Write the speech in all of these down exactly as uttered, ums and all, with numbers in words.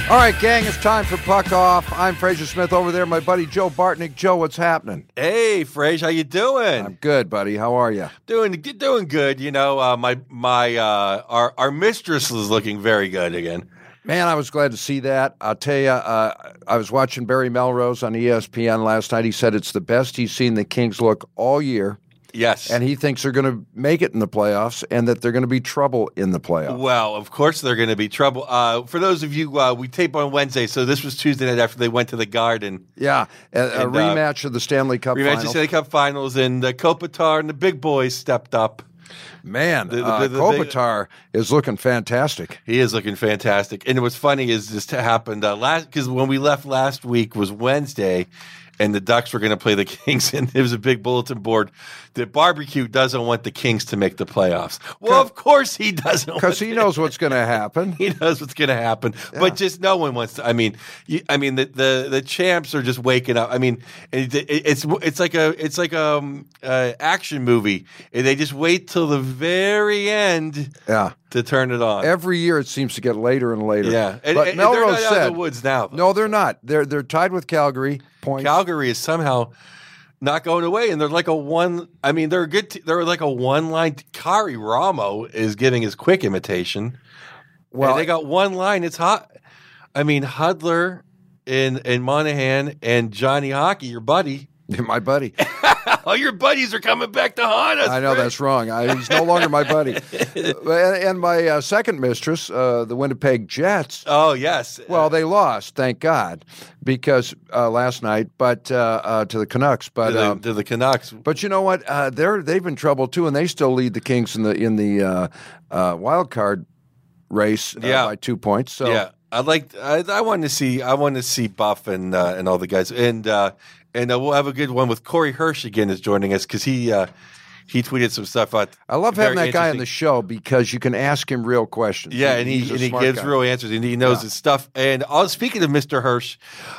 All right, gang, it's time for Puck Off. I'm Fraser Smith over there. My buddy Joe Bartnick. Joe, what's happening? Hey, Fraser, how you doing? I'm good, buddy. How are you? Doing doing good. You know, uh, my my uh, our our mistress is looking very good again. Man, I was glad to see that. I'll tell you, uh, I was watching Barry Melrose on E S P N last night. He said it's the best he's seen the Kings look all year. Yes. And he thinks they're going to make it in the playoffs and that they're going to be trouble in the playoffs. Well, of course they're going to be trouble. Uh, for those of you, uh, we tape on Wednesday, so this was Tuesday night after they went to the Garden. Yeah, a, a and, rematch uh, of the Stanley Cup rematch Finals. of the Stanley Cup Finals, and uh, Kopitar and the big boys stepped up. Man, The- the- uh, the- the- Kopitar is looking fantastic. He is looking fantastic. And what's funny is this happened uh, last because when we left last week was Wednesday, and the Ducks were going to play the Kings, and there was a big bulletin board that Barbecue doesn't want the Kings to make the playoffs. Well, of course he doesn't, Because he knows what's going to happen. He knows what's going to happen, Yeah. but just no one wants to. I mean, you, I mean the, the the champs are just waking up. I mean, it, it, it's it's like a it's like a um, uh, action movie. And they just wait till the very end Yeah. to turn it on. Every year it seems to get later and later. Yeah, and, but and Melrose they're not out said, of the woods now. though. no, they're not. They're they're tied with Calgary. Points. Calgary is somehow not going away, and they're like a one. I mean, they're a good. T- they're like a one line. Kari Ramo is giving his quick imitation. Well, And they got one line. It's hot. I mean, Hudler and and Monahan and Johnny Hockey, your buddy. my buddy. All your buddies are coming back to haunt us. I know Fred. that's wrong. I, he's no longer my buddy. Uh, and, and my uh, second mistress, uh, the Winnipeg Jets. Oh yes. Well, they lost, thank God, because uh, last night, but uh, uh, to the Canucks. to But the, um, to the Canucks. but you know what? Uh, they're they've been trouble too, and they still lead the Kings in the in the uh, uh, wild card race uh, Yeah. by two points. So Yeah, I like. I, I want to see. I want to see Buff and uh, and all the guys, and uh, and uh, we'll have a good one with Corey Hirsch again is joining us because he uh, he tweeted some stuff out. I love having Very that guy on the interesting. show because you can ask him real questions. Yeah, and he He's a and he smart gives guy. real answers, and he knows Yeah. his stuff. And uh, speaking of Mister Hirsch,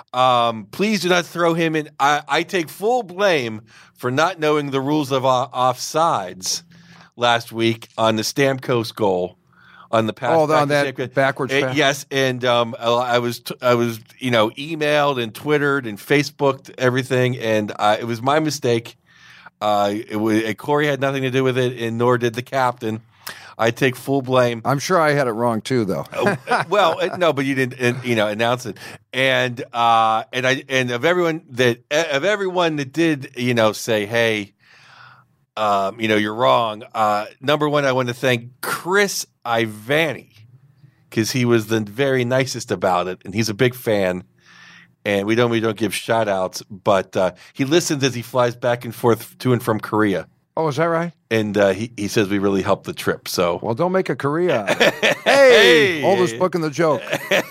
um, please do not throw him in. I, I take full blame for not knowing the rules of uh, offsides last week on the Stamkos goal. On the pass, Oh, back on to that Stamkos. backwards Uh, pass? yes, and um, I was t- I was you know emailed and Twittered and Facebooked everything, and uh, it was my mistake. Uh, it was uh, Corey had nothing to do with it, and nor did the captain. I take full blame. I'm sure I had it wrong too, though. Uh, well, uh, no, but you didn't, uh, you know, announce it, and uh, and I and of everyone that uh, of everyone that did, you know, say, hey, um, you know, you're wrong. Uh, number one, I want to thank Chris Ivani because he was the very nicest about it, and he's a big fan. And we don't we don't give shout outs, but uh, he listens as he flies back and forth to and from Korea. Oh, is that right? And uh, he, he says we really helped the trip. So Well, don't make a career out of it. Hey, Hey! oldest book in the joke.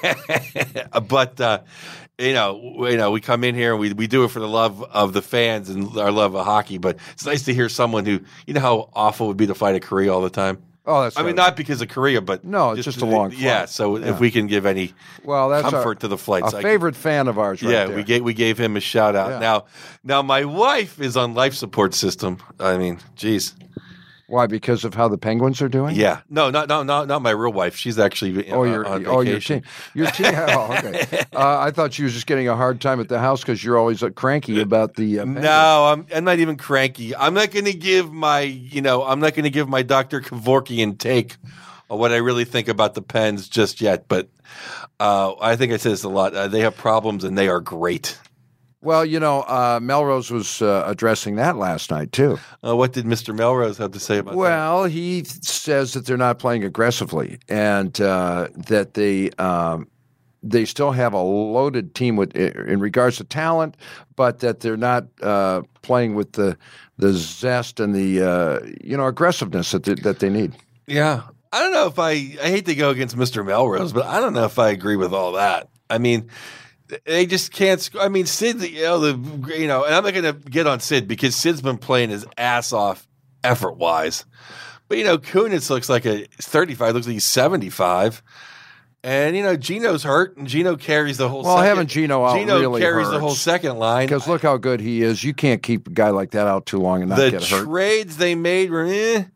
but uh, you know, you know, we come in here and we we do it for the love of the fans and our love of hockey. But it's nice to hear someone who, you know, how awful it would be to fly to Korea all the time. Oh, that's I mean, right. not because of Korea, but No, it's just a long Yeah. flight. So Yeah. if we can give any well, that's comfort our, to the flights, a I- favorite fan of ours. Right yeah, there. we gave we gave him a shout out. Yeah. Now, now my wife is on life support system. I mean, geez. Why? Because of how the Penguins are doing? Yeah, no, not no, not not my real wife. She's actually Oh, uh, your on oh your vacation. team, your team. Oh, okay. Uh, I thought she was just getting a hard time at the house because you're always uh, cranky about the. Uh, Penguins. No, I'm I'm not even cranky. I'm not going to give my you know I'm not going to give my Doctor Kevorkian take on what I really think about the Pens just yet. But uh, I think I said this a lot. Uh, they have problems and they are great. Well, you know, uh, Melrose was uh, addressing that last night too. Uh, what did Mister Melrose have to say about that? Well, he says that they're not playing aggressively and uh, that they um, they still have a loaded team with in regards to talent, but that they're not uh, playing with the the zest and the uh, you know aggressiveness that they, that they need. Yeah. I don't know if I I hate to go against Mister Melrose, but I don't know if I agree with all that. I mean, they just can't. sc- I mean, Sid, you know, the you know, and I'm not going to get on Sid because Sid's been playing his ass off effort wise. But you know, Kunitz looks like a thirty-five, looks like he's seventy-five. And you know, Gino's hurt, and Gino carries the whole. Well, second. having Gino out Gino really carries the hurts. whole second line. Because look how good he is. You can't keep a guy like that out too long and not the get hurt. trades they made were eh.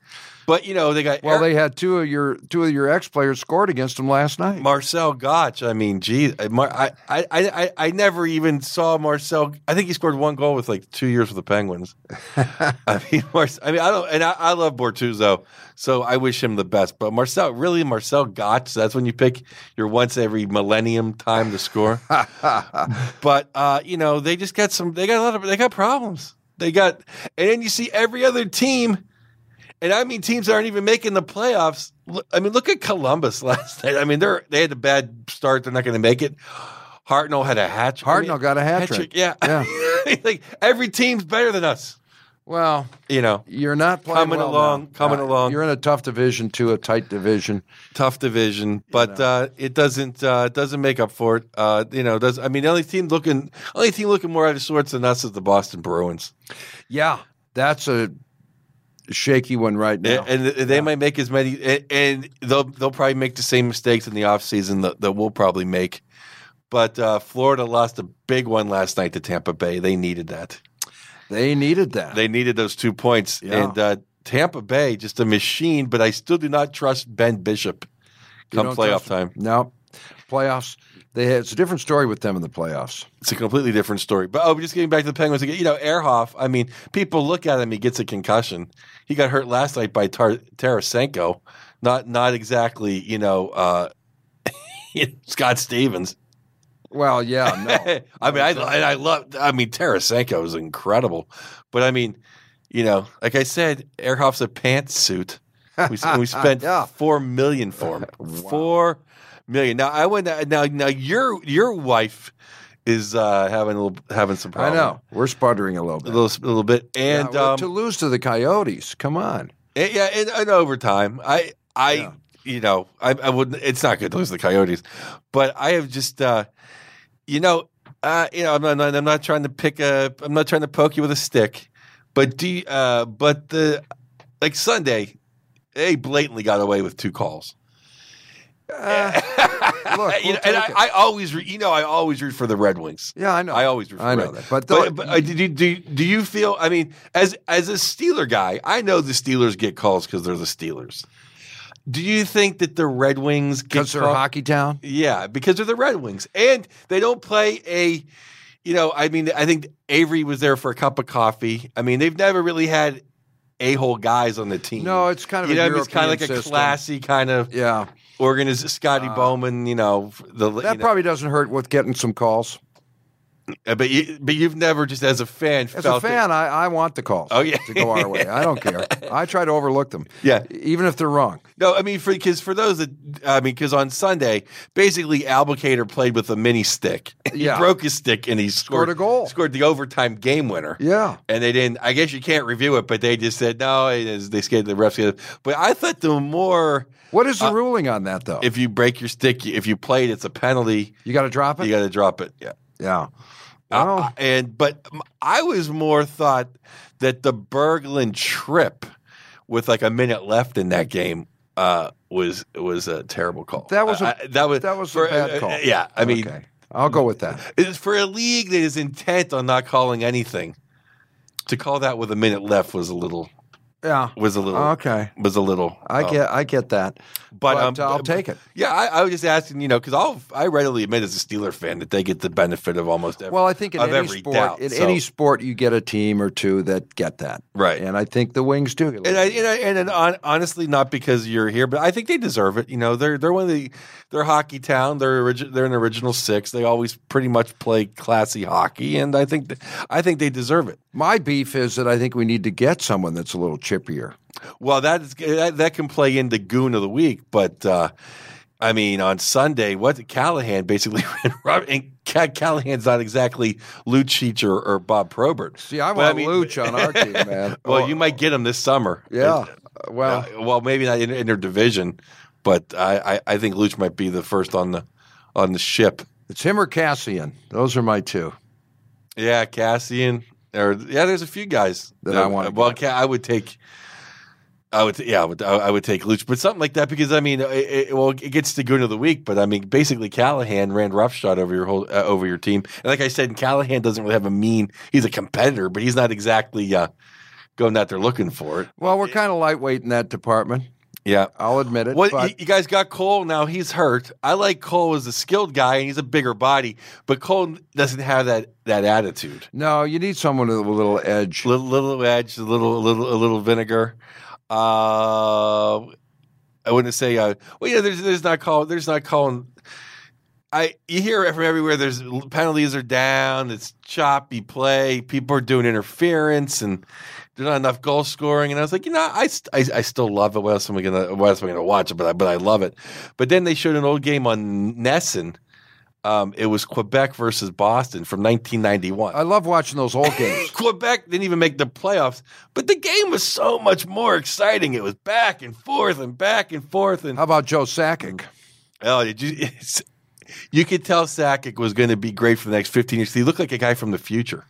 But you know they got Well, Eric, they had two of your two of your ex players scored against them last night. Marcel Gotch. I mean, geez, I, I, I, I, I never even saw Marcel. I think he scored one goal with like two years with the Penguins. I mean, Marcel, I mean, I don't, and I, I love Bortuzzo, so I wish him the best. But Marcel, really, Marcel Gotch. That's when you pick your once every millennium time to score. But uh, you know, they just got some. They got a lot of. They got problems. They got, and then you see every other team. And I mean, teams that aren't even making the playoffs. I mean, look at Columbus last night. I mean, they're they had a bad start; they're not going to make it. Hartnell had a hat trick. Hartnell I mean, got a hat, hat trick. trick. Yeah, yeah. Like every team's better than us. Well, you know, you're not playing coming well along, now. coming Uh, along. You're in a tough division too, a tight division. Tough division, but know. uh, it doesn't uh, it doesn't make up for it. Uh, you know, does I mean the only team looking only team looking more out of sorts than us is the Boston Bruins. Yeah, that's a shaky one right now. And, and they yeah. might make as many, and, and they'll they'll probably make the same mistakes in the offseason that, that we'll probably make. But uh, Florida lost a big one last night to Tampa Bay. They needed that. They needed that. They needed those two points. Yeah. And uh, Tampa Bay, just a machine, but I still do not trust Ben Bishop come playoff time. No. Playoffs. They had, it's a different story with them in the playoffs. It's a completely different story. But oh, just getting back to the Penguins again. You know, Ehrhoff. I mean, people look at him. He gets a concussion. He got hurt last night by Tar- Tarasenko. Not, not exactly. You know, uh, Scott Stevens. Well, yeah, no. I mean, I, I love. I mean, Tarasenko is incredible. But I mean, you know, like I said, Ehrhoff's a pantsuit. We we spent yeah. four million for him. Wow. Four. Million. Now I went. Now, now your your wife is uh, having a little, having some problems. I know we're sputtering a little bit, a little, a little bit, and yeah, well, um, to lose to the Coyotes. Come on. And, yeah, and, and overtime. I, I, Yeah. you know, I, I wouldn't. It's not good to lose to the Coyotes, but I have just, uh, you know, uh, you know, I'm not, I'm not trying to pick a, I'm not trying to poke you with a stick, but do, you, uh, but the like Sunday, they blatantly got away with two calls. Uh, look, we'll you know, and I, I always, re, you know, I always root for the Red Wings. Yeah, I know. I always root for I know Red. that. But, but, but uh, do, you, do, do you feel? I mean, as as a Steeler guy, I know the Steelers get calls because they're the Steelers. Do you think that the Red Wings get because they're call- hockey town? Yeah, because they're the Red Wings, and they don't play a. You know, I mean, I think Avery was there for a cup of coffee. I mean, they've never really had a-hole guys on the team. No, it's kind of you a know, European it's kind of like system. a classy kind of yeah. organization. Scotty uh, Bowman, you know, the that you know. probably doesn't hurt with getting some calls. Uh, but you, but you've never just as a fan. As felt a fan, it. I, I want the calls. Oh, yeah. to go our way. I don't care. I try to overlook them. Yeah, even if they're wrong. No, I mean, for because for those that I mean, because on Sunday, basically Albuquerque played with a mini stick. He Yeah. broke his stick and he scored, Scored a goal. Scored the overtime game winner. Yeah, and they didn't. I guess you can't review it, but they just said no. It is, they scared the refs. It. But I thought the more. What is the uh, ruling on that though? If you break your stick, if you played, it's a penalty. You got to drop it. You got to drop it. Yeah. Yeah. Uh, Well, and but I was more thought that the Berglund trip with like a minute left in that game uh, was was a terrible call. That was a- I, I, that was that was for, a bad uh, call. uh, yeah, I mean, okay. I'll go with that. it's for a league that is intent on not calling anything. To call that with a minute left was a little Yeah. was a little Okay. was a little. I um, get I get that. But, But, um, I'll but- take it. Yeah, I, I was just asking, you know, because I'll I readily admit as a Steeler fan that they get the benefit of almost every Well, I think in of any every sport, doubt, in so- any sport, you get a team or two that get that, Right. And I think the Wings do. And I, and, I, and, and on, honestly, not because you're here, but I think they deserve it. You know, they're they're one of the they're hockey town. They're origi- they're an original six. They always pretty much play classy hockey, and I think th- I think they deserve it. My beef is that I think we need to get someone that's a little chippier. Well, that is that, that can play into goon of the week, but uh, I mean, on Sunday, what Callahan basically ran. And Callahan's not exactly Lucic or, or Bob Probert. See, I But, want I mean- Luch on our team, man. Well, Oh, you might get him this summer. Yeah. Uh, Well, Uh, well, maybe not in, in their division, but I, I, I think Luch might be the first on the on the ship. it's him or Cassian. Those are my two. Yeah, Cassian. Or yeah, there's a few guys That I wanna Well, Ca- I would take. I would, yeah, I would, I would take Luch, but something like that because I mean, it, it, well, it gets to goon of the week, but I mean, basically, Callahan ran roughshod over your whole, uh, over your team, and like I said, Callahan doesn't really have a mean. He's a competitor, but he's not exactly, uh, going out there looking for it. Well, we're kind of lightweight in that department. Yeah. I'll admit it. What but you, you guys got Cole now? He's hurt. I like Cole as a skilled guy, and he's a bigger body, but Cole doesn't have that that attitude. no, you need someone with a little edge. Little little edge, a little a little a little vinegar. Uh, I wouldn't say. Uh, well, yeah, there's there's not call there's not calling. I you hear it from everywhere. There's penalties are down. It's choppy play. People are doing interference, and there's not enough goal scoring. And I was like, you know, I, I, I still love it. What else am I gonna What else am I gonna watch it? But I, but I love it. But then they showed an old game on Nesson. Um, it was Quebec versus Boston from nineteen ninety-one. I love watching those old games. Quebec didn't even make the playoffs, but the game was so much more exciting. It was back and forth and back and forth. And How about Joe Sakic? oh, did you? It's, you could tell Sakic was going to be great for the next fifteen years. He looked like a guy from the future.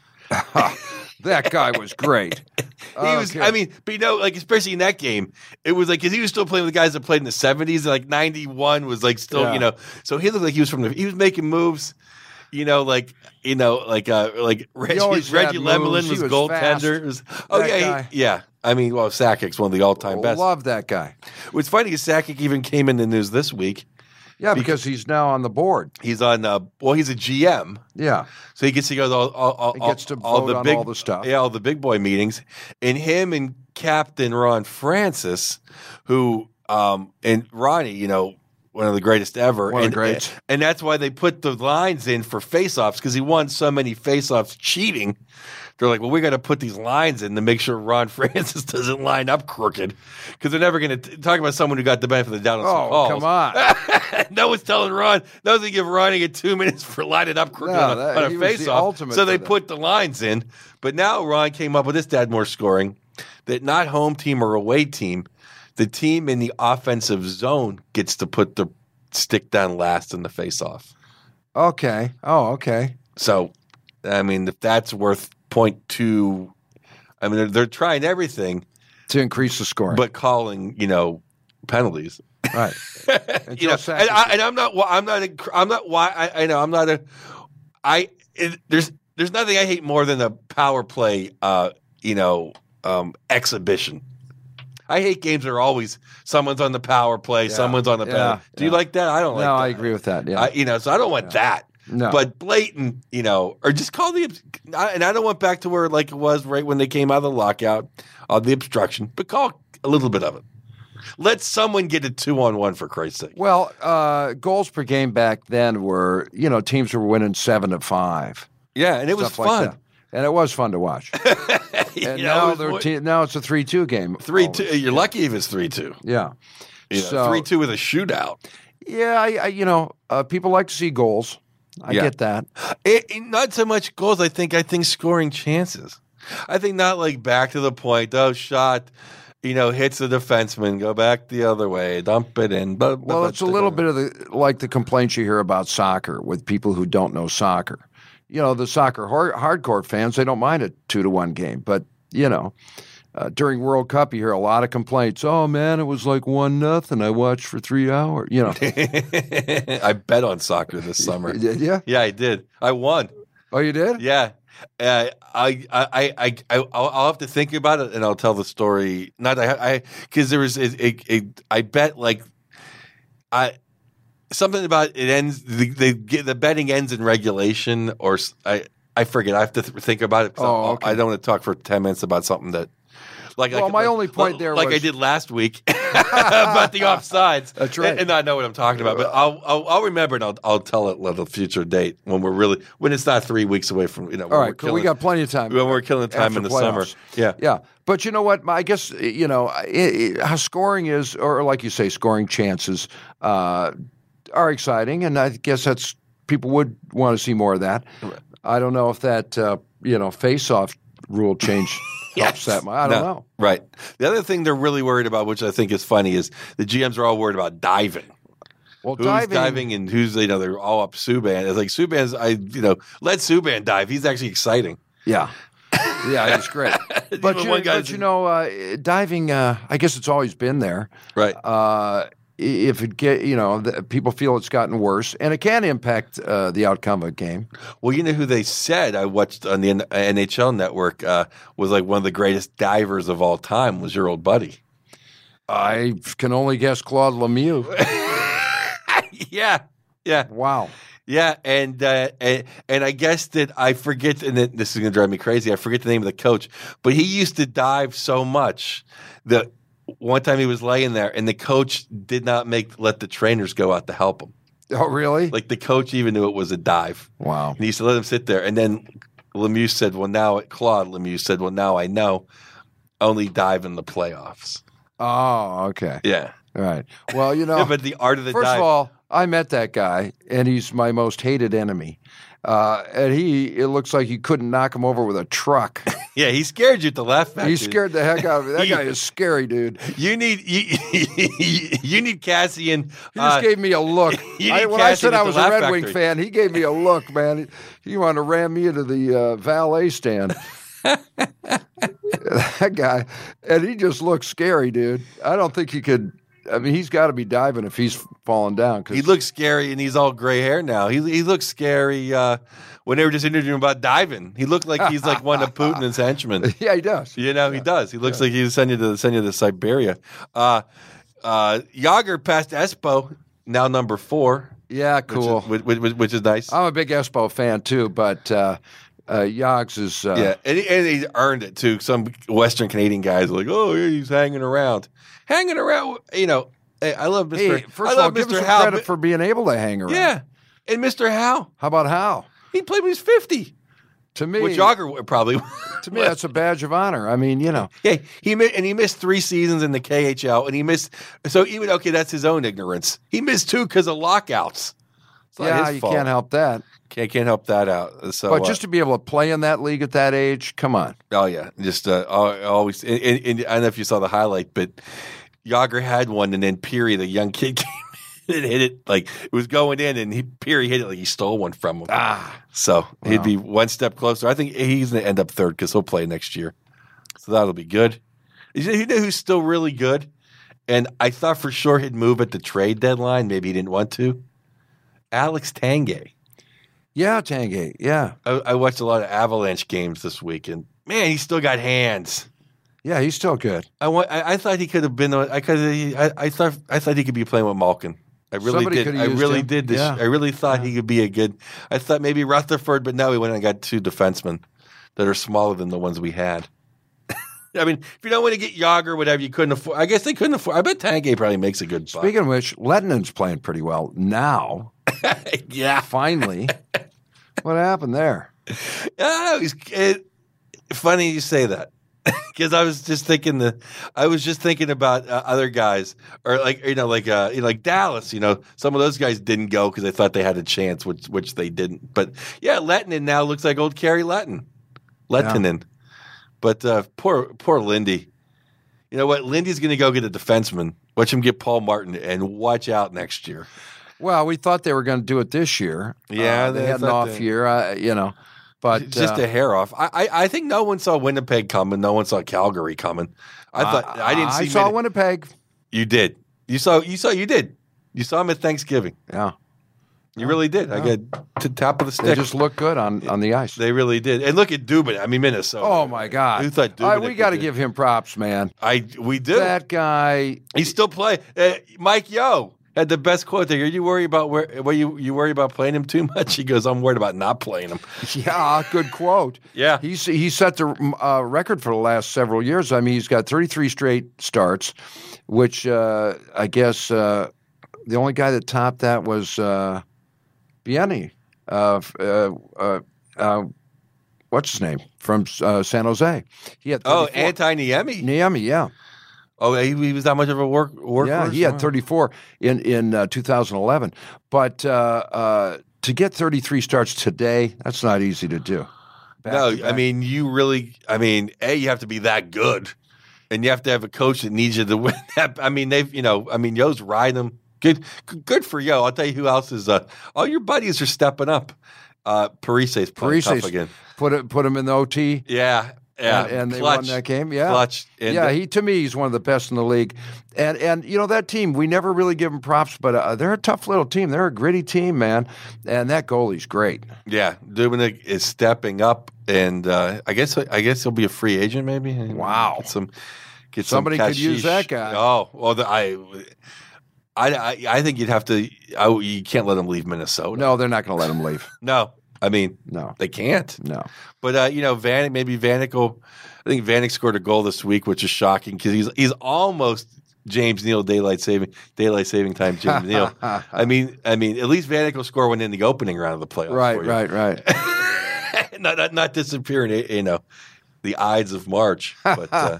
That guy was great. He was, I mean, but you know, like especially in that game, it was like because he was still playing with the guys that played in the seventies. Like ninety-one was like still, Yeah. you know, so he looked like he was from the. He was making moves, you know, like you know, like uh, like Reggie, always Reggie had Lemelin moves. was, He was goaltender. It was- oh That yeah, guy. he, yeah. I mean, well, Sakic's one of the all-time best. Love that guy. What's funny is Sakic even came in the news this week. Yeah, because he's now on the board. He's on. Uh, well, he's a G M. Yeah. So he gets to go to all, all, all, He gets to all vote the on big, all the stuff. Yeah, all the big boy meetings. And him and Captain Ron Francis, who um, and Ronnie, you know, one of the greatest ever. One of and, the greats. And that's why they put the lines in for face-offs because he won so many face-offs cheating. They're like, well, we got to put these lines in to make sure Ron Francis doesn't line up crooked because they're never going to talk about someone who got the benefit of the doubt on some Oh, calls. come on. No one's telling Ron. No one's give Ronnie get two minutes for lining up crooked No, on a, that- on a he was the face-off. ultimate So they for that. put the lines in. But now Ron came up with this dad more scoring that not home team or away team, the team in the offensive zone gets to put the stick down last in the face-off. Okay. Oh, okay. So, I mean, if that's worth point two, I mean, they're, they're trying everything, To increase the scoring. but calling, you know, penalties. right. And you know, Joe and, Sakic- I, and I'm not, I'm not, a, I'm not. Why I, I know I'm not a. I it, there's there's nothing I hate more than a power play, uh, you know, um, exhibition. I hate games that are always someone's on the power play, Yeah, some's on the yeah, penalty. Do you yeah. like that? I don't like no, that. I agree with that. Yeah. I, you know, so I don't want that. No. But blatant, you know, or just call the, and I don't want back to where like it was right when they came out of the lockout, uh, the obstruction, but call a little bit of it. Let someone get a two on one for Christ's sake. well, uh, goals per game back then were, you know, teams were winning seven to five. Yeah, and it was stuff like fun. that. And it was fun to watch. You And know, now, it was they're more- te- now it's a three two game. three always. two. You're lucky if it's three two. Yeah. You know, So- three two with a shootout. Yeah, I, I you know, uh, people like to see goals. I Yeah. get that. It, it- not so much goals. I think. I think scoring chances. I think not like back to the point. Oh, shot. You know, hits the defenseman. Go back the other way. Dump it in. But, but- Well, it's a little bit of the like the complaints you hear about soccer with people who don't know soccer. You know, the soccer hard, hardcore fans, they don't mind a two to one game, but you know, uh, during World Cup, you hear a lot of complaints. Oh man, it was like one nothing. I watched for three hours. You know, I bet on soccer this summer. Did ya? Yeah, I did. I won. Oh, you did? Yeah. Uh, I, I, I, I, I'll, I'll have to think about it, and I'll tell the story. Not I, I, because there was, it, it, it, I bet like, I, something about it ends. The, the, the betting ends in regulation, or s- I, I forget. I have to th- think about it. 'cause Oh, I- okay. I don't want to talk for ten minutes about something that. Like, Well, like, my like- only point like- there like I was- did last week about the offsides. That's right. and, and I know what I'm talking about. But I'll, I'll, I'll remember and I'll, I'll tell it at a future date when we're really when it's not three weeks away from you know. All when we're right, cool. killing- we got plenty of time. when we're killing time after in the playoffs. summer. Yeah. Yeah, but you know what? I guess you know it, it, how scoring is, or like you say, scoring chances uh, are exciting, and I guess that's people would want to see more of that. I don't know if that uh, you know face-off rule change helps that much. I don't No. know. Right. The other thing they're really worried about, which I think is funny, is the G Ms are all worried about diving. Well, Who's diving, diving, and who's you know they're all up Subban. It's like Subban's I you know let Subban dive. He's actually exciting. yeah, yeah, he's great. But Even you, one guy's- but you know, uh, diving. Uh, I guess it's always been there. Right. Uh, if it get you know the, people feel it's gotten worse, and it can impact uh, the outcome of a game. Well, you know who they said I watched on the N H L Network uh, was like one of the greatest divers of all time was your old buddy. I can only guess Claude Lemieux. yeah, yeah, wow. Yeah, and, uh, and and I guess that I forget, and this is going to drive me crazy. I forget the name of the coach, but he used to dive so much that one time he was laying there, and the coach did not make let the trainers go out to help him. Oh, really? Like the coach even knew it was a dive. Wow. And he used to let him sit there, and then Lemieux said, "Well, now Claude Lemieux said, well, now I know, only dive in the playoffs." Oh, okay. Yeah. All right. Well, you know, but the art of the first dive. of all, I met that guy, and he's my most hated enemy. Uh, and he, it looks like you couldn't knock him over with a truck. Yeah, he scared you to laugh at. He dude. scared the heck out of me. That He- guy is scary, dude. You need you, you need Cassian. He just uh, gave me a look. you I, need when I Cassian said at I the was a Laugh Red Wing Factory. fan, he gave me a look, man. He, he wanted to ram me into the uh, valet stand. That guy, and he just looked scary, dude. I don't think he could. I mean, he's got to be diving if he's falling down. Cause He looks scary, and he's all gray hair now. He he looks scary uh, when they were just interviewing him about diving. He looked like he's like one of Putin's henchmen. yeah, he does. You know, he does. He looks like he was sending you to send you to Siberia. Uh, uh, Yager passed Espo, now number four. Yeah, cool. Which is, which, which, which is nice. I'm a big Espo fan too, but uh, uh, Yogs is. Uh, yeah, and he, and he earned it too. Some Western Canadian guys are like, oh, yeah, he's hanging around, hanging around. You know, hey, I love Mister Hey, first I of all, love give him Mister some Howe. credit for being able to hang around. Yeah, and Mister Howe, How about how? he played when he was fifty. To me, Which Yager would probably. to me, that's a badge of honor. I mean, you know. Yeah, he mi- and he missed three seasons in the K H L, and he missed. So even okay, that's his own ignorance. He missed two because of lockouts. It's not Yeah, his you fault. can't help that. Can't can't help that out. So, But uh, just to be able to play in that league at that age, come on. oh yeah, just uh, al- always. And, and, and I don't know if you saw the highlight, but Yager had one, and then Peary, the young kid, came in and hit it like it was going in, and he, Peary hit it like he stole one from him. Ah, So he'd Wow. be one step closer. I think he's going to end up third because he'll play next year. So that'll be good. You know you know who's still really good? And I thought for sure he'd move at the trade deadline. Maybe he didn't want to. Alex Tanguay. yeah, Tanguay. Yeah, I, I watched a lot of Avalanche games this week, and man, he still got hands. yeah, he's still good. I, want, I, I thought he could have been. I could. I, I thought. I thought he could be playing with Malkin. I really Somebody did. could have I used really him. did. This. Yeah. I really thought he could be a good. I thought maybe Rutherford, but no, he went and got two defensemen that are smaller than the ones we had. I mean, if you don't want to get Yager, whatever, you couldn't afford. I guess they couldn't afford. I bet Tanguay probably makes a good buck. Speaking of which, Lettinen's playing pretty well now. yeah. Finally, what happened there? Oh, he's, it, funny you say that because I was just thinking the I was just thinking about uh, other guys or like you know like uh, you know, like Dallas. You know, some of those guys didn't go because they thought they had a chance, which which they didn't. But yeah, Lettinen now looks like old Kerry Lettin, Lettinen. But uh, poor poor Lindy. You know what? Lindy's going to go get a defenseman. Watch him get Paul Martin and watch out next year. Well, we thought they were going to do it this year. Yeah, Uh, they, they had an thought off they- year, uh, you know. But just uh, a hair off. I, I I think no one saw Winnipeg coming. No one saw Calgary coming. I thought I didn't see. I saw many- Winnipeg. You did. You saw. You saw. You did. You saw him at Thanksgiving. Yeah, You really did. I got to top of the stick. they just look good on, on the ice. They really did. And look at Dubin. I mean, Minnesota. Oh my God! Who thought All right, Dubnyk we got to would do- give him props, man. I we do. That guy. He's still playing. Uh, Mike Yo had the best quote there. Are you worried about where? Where you you worry about playing him too much? He goes, I'm worried about not playing him. Yeah, good quote. Yeah. he's he set the uh, record for the last several years. I mean, he's got thirty-three straight starts, which uh, I guess uh, the only guy that topped that was uh, Bieni. Uh, uh, uh, uh, what's his name from uh, San Jose? He had Oh, thirty-four. Anti Niemi. Niemi, yeah, Oh, he, he was that much of a work workhorse. yeah. He had thirty-four in in uh, two thousand eleven, but uh, uh, to get thirty-three starts today, that's not easy to do. Back No, to I back. mean you really. I mean, a you have to be that good, and you have to have a coach that needs you to win. That, I mean, they've you know. I mean, Yo's riding them. Good, good for Yo. I'll tell you who else is. Uh, all your buddies are stepping up. Uh, Parise's playing tough Parise's again. put it, put him in the O T. Yeah, Yeah, and, and they clutch, won that game. Yeah, clutch. And yeah. the- He to me, he's one of the best in the league. And and you know that team, we never really give them props, but uh, they're a tough little team. They're a gritty team, man. And that goalie's great. Yeah, Dubnyk is stepping up, and uh, I guess I guess he'll be a free agent, maybe. Wow. Get some, get Somebody some could use cashish. that guy. Oh, well, the, I, I, I, I think you'd have to. I, you can't let him leave Minnesota. No, they're not going to let him leave. no. I mean, No, they can't. no. But uh, you know, Vanek, maybe Vanek will. I think Vanek scored a goal this week, which is shocking because he's he's almost James Neal daylight saving daylight saving time. James Neal. I mean, I mean, at least Vanek will score one in the opening round of the playoffs. Right, for you. right, right. not, not not disappearing, you know, the Ides of March. But uh,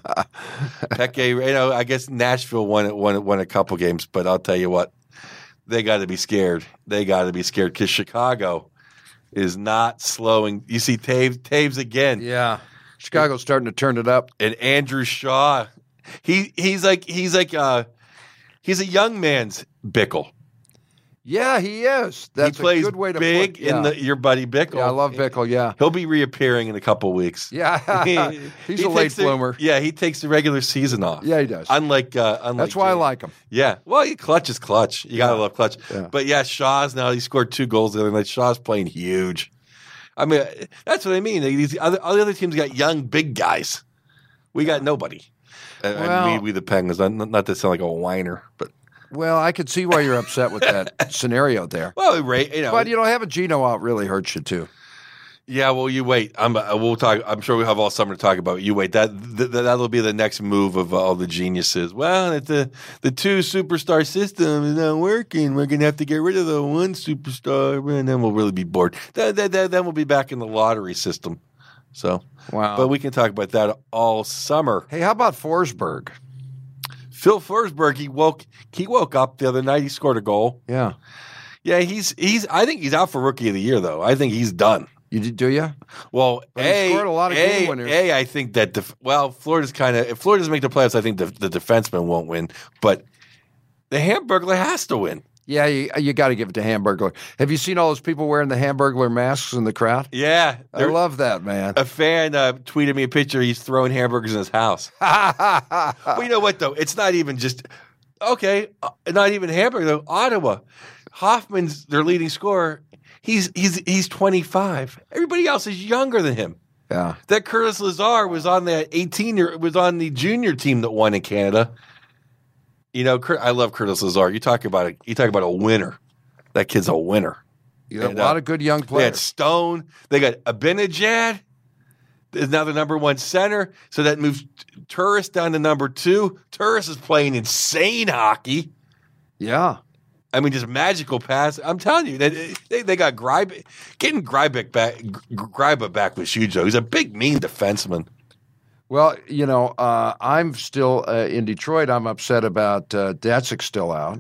Peke, you know, I guess Nashville won won won a couple games, but I'll tell you what, they got to be scared. They got to be scared because Chicago is not slowing. You see Taves, Taves again. Yeah, Chicago's starting to turn it up. And Andrew Shaw, he he's like he's like uh he's a young man's Bickle. Yeah, he is. That's he plays a good way to big put yeah. in the your buddy Bickle. Yeah, I love Bickle. Yeah, He'll be reappearing in a couple weeks. yeah. He's He a late takes the- bloomer. yeah, he takes the regular season off. Yeah, he does. Unlike, uh, unlike That's why I James. like him. Yeah, well, he clutch is clutch. You gotta love clutch. Yeah. But yeah, Shaw's now he scored two goals the other night. Shaw's playing huge. I mean, that's what I mean. These other, all the other teams got young, big guys. We got nobody. And- and Well- we, we the Penguins. Not, not to sound like a whiner, but Well, I could see why you're upset with that scenario there. well, Ray, you know, But you know, having Gino out really hurts you too. yeah. Well, you wait. I'm. Uh, we'll talk. I'm sure we have all summer to talk about. You wait. That th- that'll be the next move of all the geniuses. Well, if the the two superstar system is not working, we're gonna have to get rid of the one superstar, and then we'll really be bored. Then, then, then then we'll be back in the lottery system. So, Wow. but we can talk about that all summer. Hey, how about Forsberg? Phil Forsberg, he woke he woke up the other night. He scored a goal. Yeah. Yeah, he's he's. I think he's out for Rookie of the Year, though. I think he's done. You did, do you? Well, But he a, scored a lot of a, game winners. A, I think that def- well, Florida's kind of if Florida doesn't make the playoffs, I think the, the defenseman won't win. But the Hamburglar has to win. Yeah, you, you got to give it to Hamburglar. Have you seen all those people wearing the Hamburglar masks in the crowd? Yeah, I there- love that, man. a fan uh, tweeted me a picture. He's throwing hamburgers in his house. Well, you know what though? It's not even just okay. Uh, not even hamburger though. Ottawa, Hoffman's their leading scorer. He's he's he's twenty-five. Everybody else is younger than him. Yeah. That Curtis Lazar was on that eighteen year was on the junior team that won in Canada. You know, Cur- I love Curtis Lazar. You talk about a you talk about a winner. That kid's a winner. You got And, a lot uh, of good young They had players. Stone. They got Abinadad. Is now the number one center. So that moves Turris down to number two. Turris is playing insane hockey. Yeah. I mean, just magical pass. I'm telling you, they they, they got Greibeck. Getting Greibeck back, Greibeck back was huge, though. He's a big, mean defenseman. Well, you know, uh, I'm still uh, in Detroit. I'm upset about uh, Datsuk still out.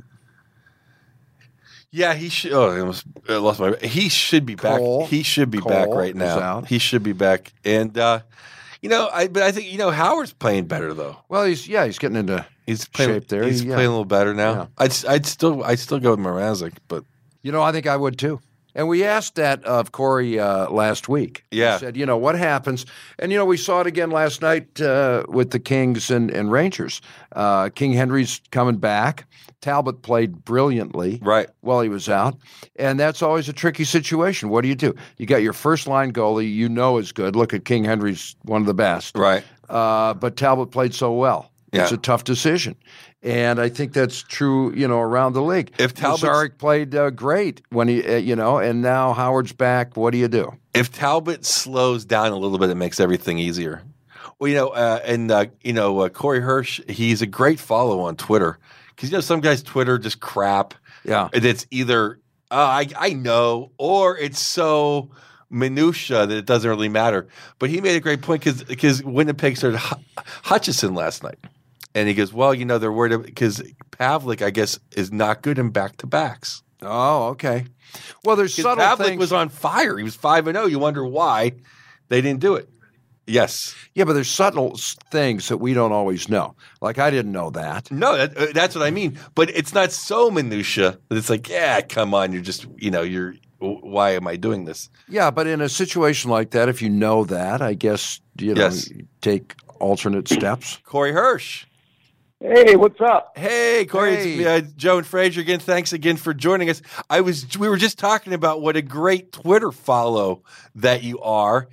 Yeah, he should. Oh, I almost I lost my. He should be back. Cole. He should be Cole back right is now. out. He should be back. And uh, you know, I but I think you know Howard's playing better though. Well, he's yeah, he's getting into. He's playing, Shape there, He's yeah. playing a little better now. Yeah. I'd I'd still I'd still go with Mrazek, but You know, I think I would too. And we asked that of Corey uh, last week. Yeah. He said, you know, what happens? And, you know, we saw it again last night uh, with the Kings and, and Rangers. Uh, King Henry's coming back. Talbot played brilliantly right. while he was out. And that's always a tricky situation. What do you do? You got your first line goalie you know is good. Look at King Henry's one of the best. Right. Uh, but Talbot played so well. It's Yeah. a tough decision. And I think that's true, you know, around the league. If Talbot's- Zarek played uh, great when he, uh, you know, and now Howard's back. What do you do? If Talbot slows down a little bit, it makes everything easier. Well, you know, uh, and uh, you know, uh, Corey Hirsch, he's a great follow on Twitter because you know some guys' Twitter just crap. Yeah. And it's either uh, I I know or it's so minutia that it doesn't really matter. But he made a great point because because Winnipeg started Hu- Hutchison last night, and he goes, well, you know, they're worried because Pavlik, I guess, is not good in back to backs. Oh, okay. Well, there's Because subtle Pavlik things. was on fire. He was five and zero. You wonder why they didn't do it. Yes. yeah, but there's subtle s- things that we don't always know. Like I didn't know that. No, that, uh, that's what I mean. But it's not so minutia that it's like, yeah, come on, you're just, you know, you're why am I doing this? Yeah, but in a situation like that, if you know that, I guess you know Yes. you take alternate steps. Corey Hirsch. Hey, what's up? Hey, Corey, Hey. it's uh, Joe and Frazier again. Thanks again for joining us. I was we were just talking about what a great Twitter follow that you are.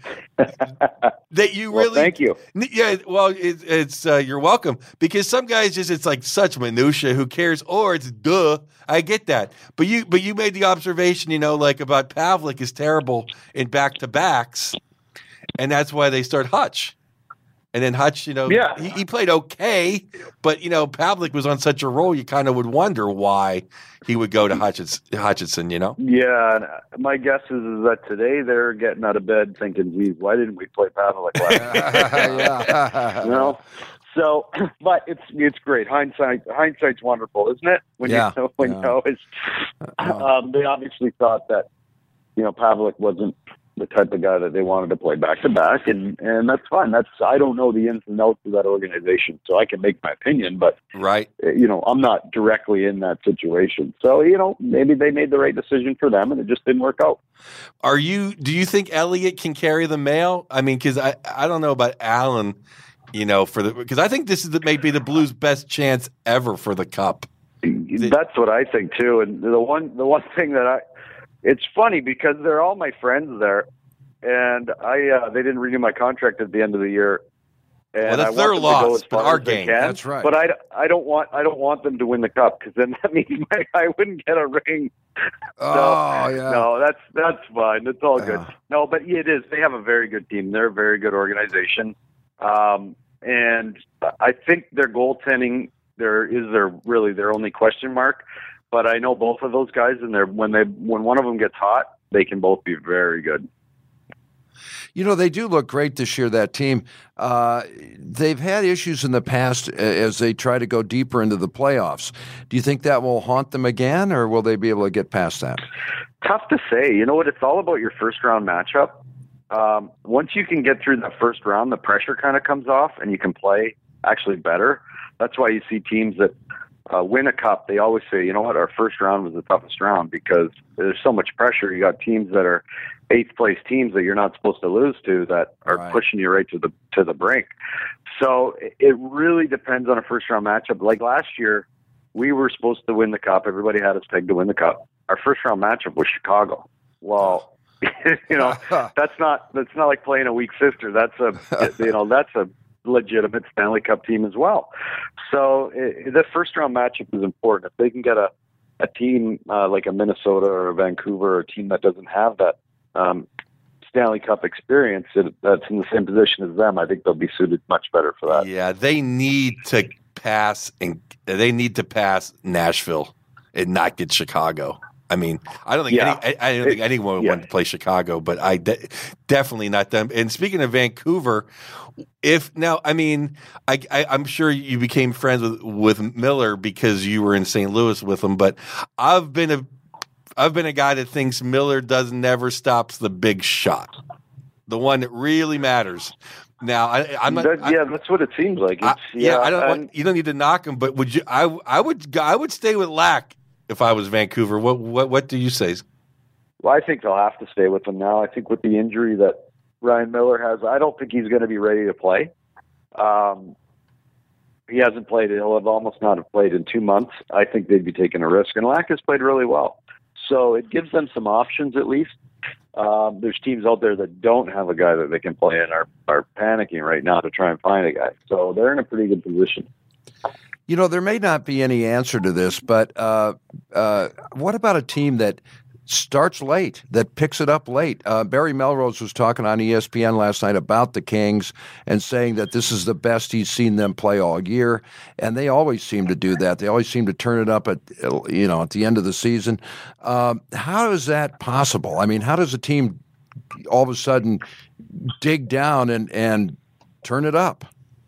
that you Well, really thank you. Yeah, well, it, it's uh, you're welcome, because some guys just it's like such minutia. Who cares? Or it's duh. I get that, but you but you made the observation, you know, like about Pavlik is terrible in back to backs, and that's why they start Hutch. And then Hutch, you know, Yeah. he, he played okay, but, you know, Pavlik was on such a roll, you kind of would wonder why he would go to Hutchins, Hutchinson, you know? Yeah, and my guess is, is that today they're getting out of bed thinking, geez, why didn't we play Pavlik last night? yeah. You know? So, but it's it's great. Hindsight hindsight's wonderful, isn't it? When Yeah. you know, when Yeah. you know it's, um, they obviously thought that, you know, Pavlik wasn't the type of guy that they wanted to play back to back, and and that's fine. That's I don't know the ins and outs of that organization, so I can make my opinion, but Right. you know, I'm not directly in that situation. So, you know, maybe they made the right decision for them and it just didn't work out. Are you, do you think Elliott can carry the mail? I mean, because I, I don't know about Allen, you know, for the, because I think this is the, maybe the Blues' best chance ever for the Cup. That's what I think too. And the one, the one thing that I, it's funny because they're all my friends there, and I, uh, they didn't renew my contract at the end of the year. And Well, that's I want their them to loss, go as but far our as they game. can. That's right. But I, I don't want, I don't want them to win the cup, because then that means my, I wouldn't get a ring. Oh, yeah. No, that's that's fine. It's all good. Yeah. No, but it is. They have a very good team. They're a very good organization, um, and I think their goaltending there is their really their only question mark. But I know both of those guys, and they're when they when one of them gets hot, they can both be very good. You know, they do look great this year, that team. Uh, they've had issues in the past as they try to go deeper into the playoffs. Do you think that will haunt them again, or will they be able to get past that? Tough to say. You know what? It's all about your first round matchup. Um, once you can get through the first round, the pressure kind of comes off, and you can play actually better. That's why you see teams that uh, win a cup. They always say, you know what, our first round was the toughest round because there's so much pressure. You got teams that are eighth place teams that you're not supposed to lose to that are Right. pushing you right to the to the brink. So it- it really depends on a first round matchup. Like last year, we were supposed to win the cup. Everybody had us pegged to win the cup. Our first round matchup was Chicago. Well, you know, that's not that's not like playing a weak sister. That's a you know that's a legitimate Stanley Cup team as well. So it, the first round matchup is important. If they can get a a team uh, like a Minnesota or a Vancouver, or a team that doesn't have that um, Stanley Cup experience it, that's in the same position as them, I think they'll be suited much better for that. Yeah, they need to pass, and they need to pass Nashville and not get Chicago. I mean, I don't think Yeah. any, I, I don't think It- anyone would yeah. want to play Chicago, but I de- definitely not them. And speaking of Vancouver, if now, I mean, I, I, I'm sure you became friends with, with Miller because you were in Saint Louis with him, but I've been a I've been a guy that thinks Miller does never stops the big shot, the one that really matters. Now, I, I'm not. That- I- yeah, that's what it seems like. I, It's, yeah, I don't. and- Want, you don't need to knock him, but would you? I, I would. I would stay with Lack if I was Vancouver. What? What? What do you say? Well, I think they'll have to stay with him now. I think with the injury that Ryan Miller has, I don't think he's going to be ready to play. Um, he hasn't played. He'll have almost not have played in two months. I think they'd be taking a risk. And Lack has played really well. So it gives them some options at least. Um, there's teams out there that don't have a guy that they can play and are, are panicking right now to try and find a guy. So they're in a pretty good position. You know, there may not be any answer to this, but uh, uh, what about a team that starts late, that picks it up late? Uh, Barry Melrose was talking on E S P N last night about the Kings and saying that this is the best he's seen them play all year, and they always seem to do that. They always seem to turn it up at you know at the end of the season. Um, how is that possible? I mean, how does a team all of a sudden dig down and and turn it up?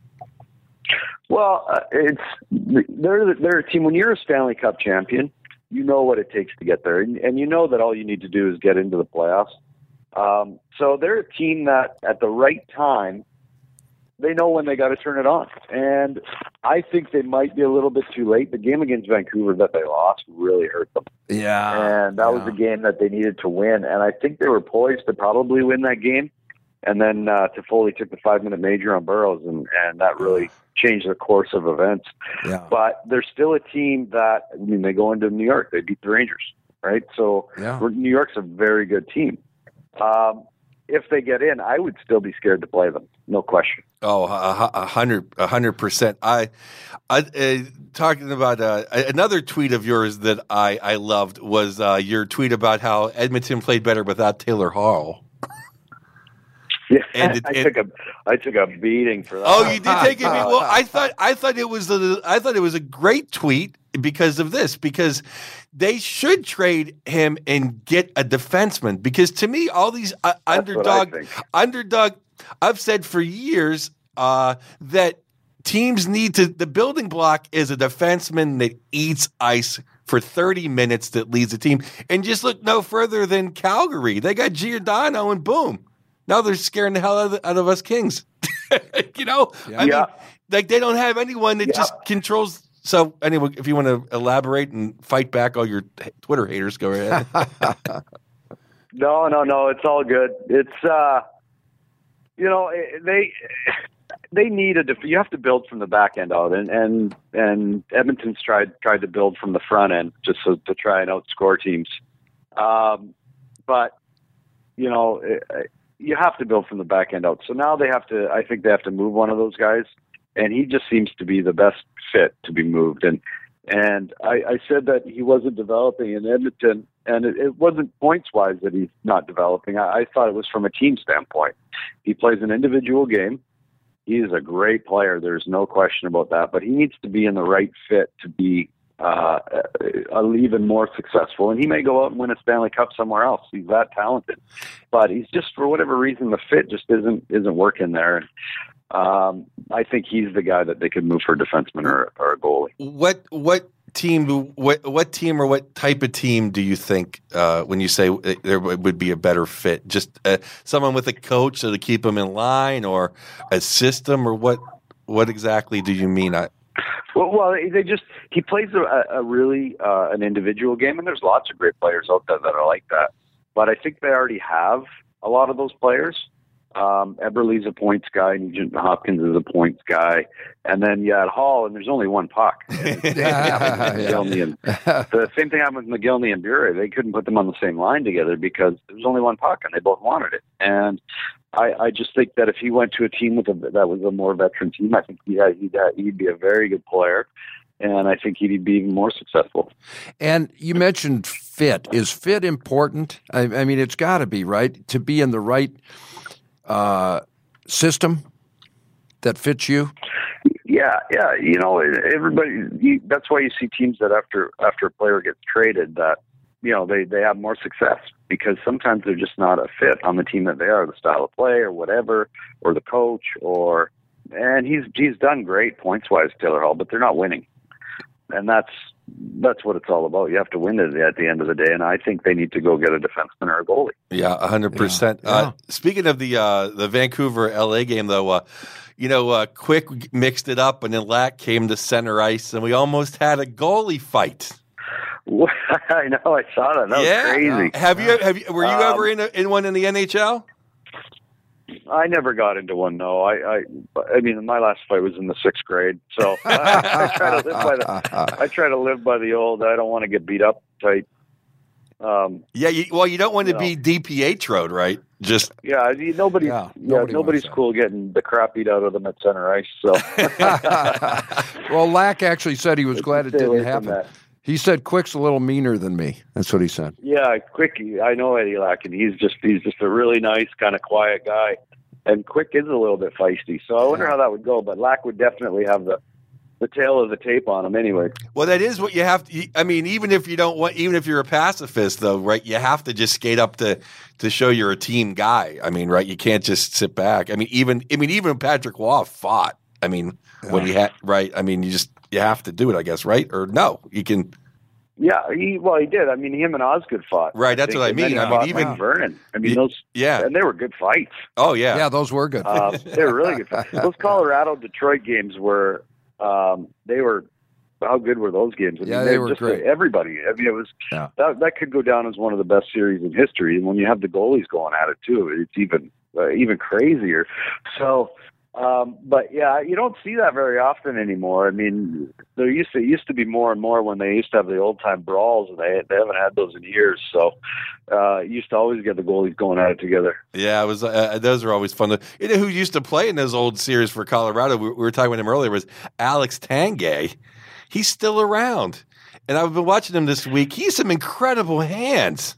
Well, uh, it's they're they're a team. When you're a Stanley Cup champion, you know what it takes to get there, and, and you know that all you need to do is get into the playoffs. Um, so they're a team that, at the right time, they know when they got to turn it on. And I think they might be a little bit too late. The game against Vancouver that they lost really hurt them. Yeah. And that yeah. was the game that they needed to win. And I think they were poised to probably win that game. And then uh, Toffoli took the five-minute major on Burroughs, and, and that really changed the course of events. Yeah. But they're still a team that, I mean, they go into New York, they beat the Rangers, right? So yeah. New York's a very good team. Um, if they get in, I would still be scared to play them, no question. Oh, a, a hundred, a hundred percent. I, I uh, talking about uh, another tweet of yours that I, I loved was uh, your tweet about how Edmonton played better without Taylor Hall. Yeah, and it, I it, took a I took a beating for that. Oh, you did take it. Well, I thought I thought it was a, I thought it was a great tweet because of this, because they should trade him and get a defenseman. Because to me, all these uh, underdog underdog, I've said for years uh, that teams need to. The building block is a defenseman that eats ice for thirty minutes that leads the team. And just look no further than Calgary. They got Giordano and boom. Now they're scaring the hell out of, out of us Kings. you know, Yeah. I mean, Yeah. like they don't have anyone that Yeah. just controls. So anyway, if you want to elaborate and fight back all your Twitter haters, go ahead. No, no, no. It's all good. It's uh, you know, they they need a. Def- you have to build from the back end out, and and and Edmonton's tried tried to build from the front end just so, to try and outscore teams. Um, but you know. It, you have to build from the back end out. So now they have to, I think they have to move one of those guys, and he just seems to be the best fit to be moved. And, and I, I said that he wasn't developing in Edmonton, and it, it wasn't points wise that he's not developing. I, I thought it was from a team standpoint. He plays an individual game. He is a great player. There's no question about that, but he needs to be in the right fit to be uh, even more successful. And he may go out and win a Stanley Cup somewhere else. He's that talented, but he's just, for whatever reason, the fit just isn't, isn't working there. And um, I think he's the guy that they could move for a defenseman or, or a goalie. What, what team, what, what team or what type of team do you think, uh, when you say there would be a better fit, just uh, someone with a coach so to keep them in line, or a system, or what, what exactly do you mean? I, Well, well, they just he plays a, a really uh, an individual game, and there's lots of great players out there that are like that. But I think they already have a lot of those players. Um, Eberle's a points guy, Nugent Hopkins is a points guy, and then you had Hall, and there's only one puck. yeah, yeah. McGillney and, the same thing happened with McGillney and Bure. They couldn't put them on the same line together because there was only one puck, and they both wanted it. And I, I just think that if he went to a team with a, that was a more veteran team, I think he had, he'd, had, he'd be a very good player, and I think he'd be even more successful. And you mentioned fit. Is fit important? I, I mean, it's got to be, right? To be in the right uh, system that fits you? Yeah, yeah. You know, everybody, you, that's why you see teams that after after a player gets traded that, you know, they, they have more success, because sometimes they're just not a fit on the team that they are, the style of play or whatever, or the coach, or and he's he's done great points wise, Taylor Hall, but they're not winning, and that's that's what it's all about. You have to win it at the end of the day, and I think they need to go get a defenseman or a goalie. Yeah, a hundred percent. Speaking of the uh, the Vancouver L A game, though, uh, you know, uh, Quick mixed it up, and then Lack came to center ice, and we almost had a goalie fight. I know, I saw that. That yeah. was crazy. Have you? Have you? Were you um, ever in a, in one in the N H L? I never got into one. No, I, I, I mean, my last fight was in the sixth grade, so I, I try to live by the. I try to live by the old. I don't want to get beat up type. Um, yeah, you, well, you don't want to you be know. D P H road, right? Just yeah, you- nobody's Yeah, yeah, nobody nobody's wants cool getting the crap beat out of them at center ice. So Well, Lack actually said he was glad it Stay away didn't from happen. that. He said Quick's a little meaner than me. That's what he said. Yeah, Quick. I know Eddie Lack, and he's just he's just a really nice, kind of quiet guy. And Quick is a little bit feisty, so I wonder how that would go. But Lack would definitely have the the tail of the tape on him anyway. well, that is what you have to. I mean, even if you don't want, even if you're a pacifist, though, right? You have to just skate up to to show you're a team guy. I mean, right? You can't just sit back. I mean, even I mean, even Patrick Waugh fought. I mean, when he had right. I mean, you just you have to do it, I guess, right? Or no, you can. Yeah, he well, he did. I mean, him and Osgood fought. Right, that's think, what I and then mean. he I mean, fought even- Mike Vernon. I mean, Y- those. yeah. and they were good fights. Oh yeah, Yeah, those were good. Uh, they were really good. Fights. Those Colorado Detroit games were um, they were. How good were those games? I yeah, mean, they they were just great. Everybody. I mean, it was yeah. that that could go down as one of the best series in history. And when you have the goalies going at it too, it's even uh, even crazier. So, um, but yeah, you don't see that very often anymore. I mean, there used to it used to be more and more when they used to have the old time brawls, and they they haven't had those in years. So, uh, you used to always get the goalies going at it together. Yeah, it was. Uh, those are always fun. You know who used to play in those old series for Colorado? We, we were talking about him earlier. Was Alex Tanguay. He's still around, and I've been watching him this week. He's some incredible hands.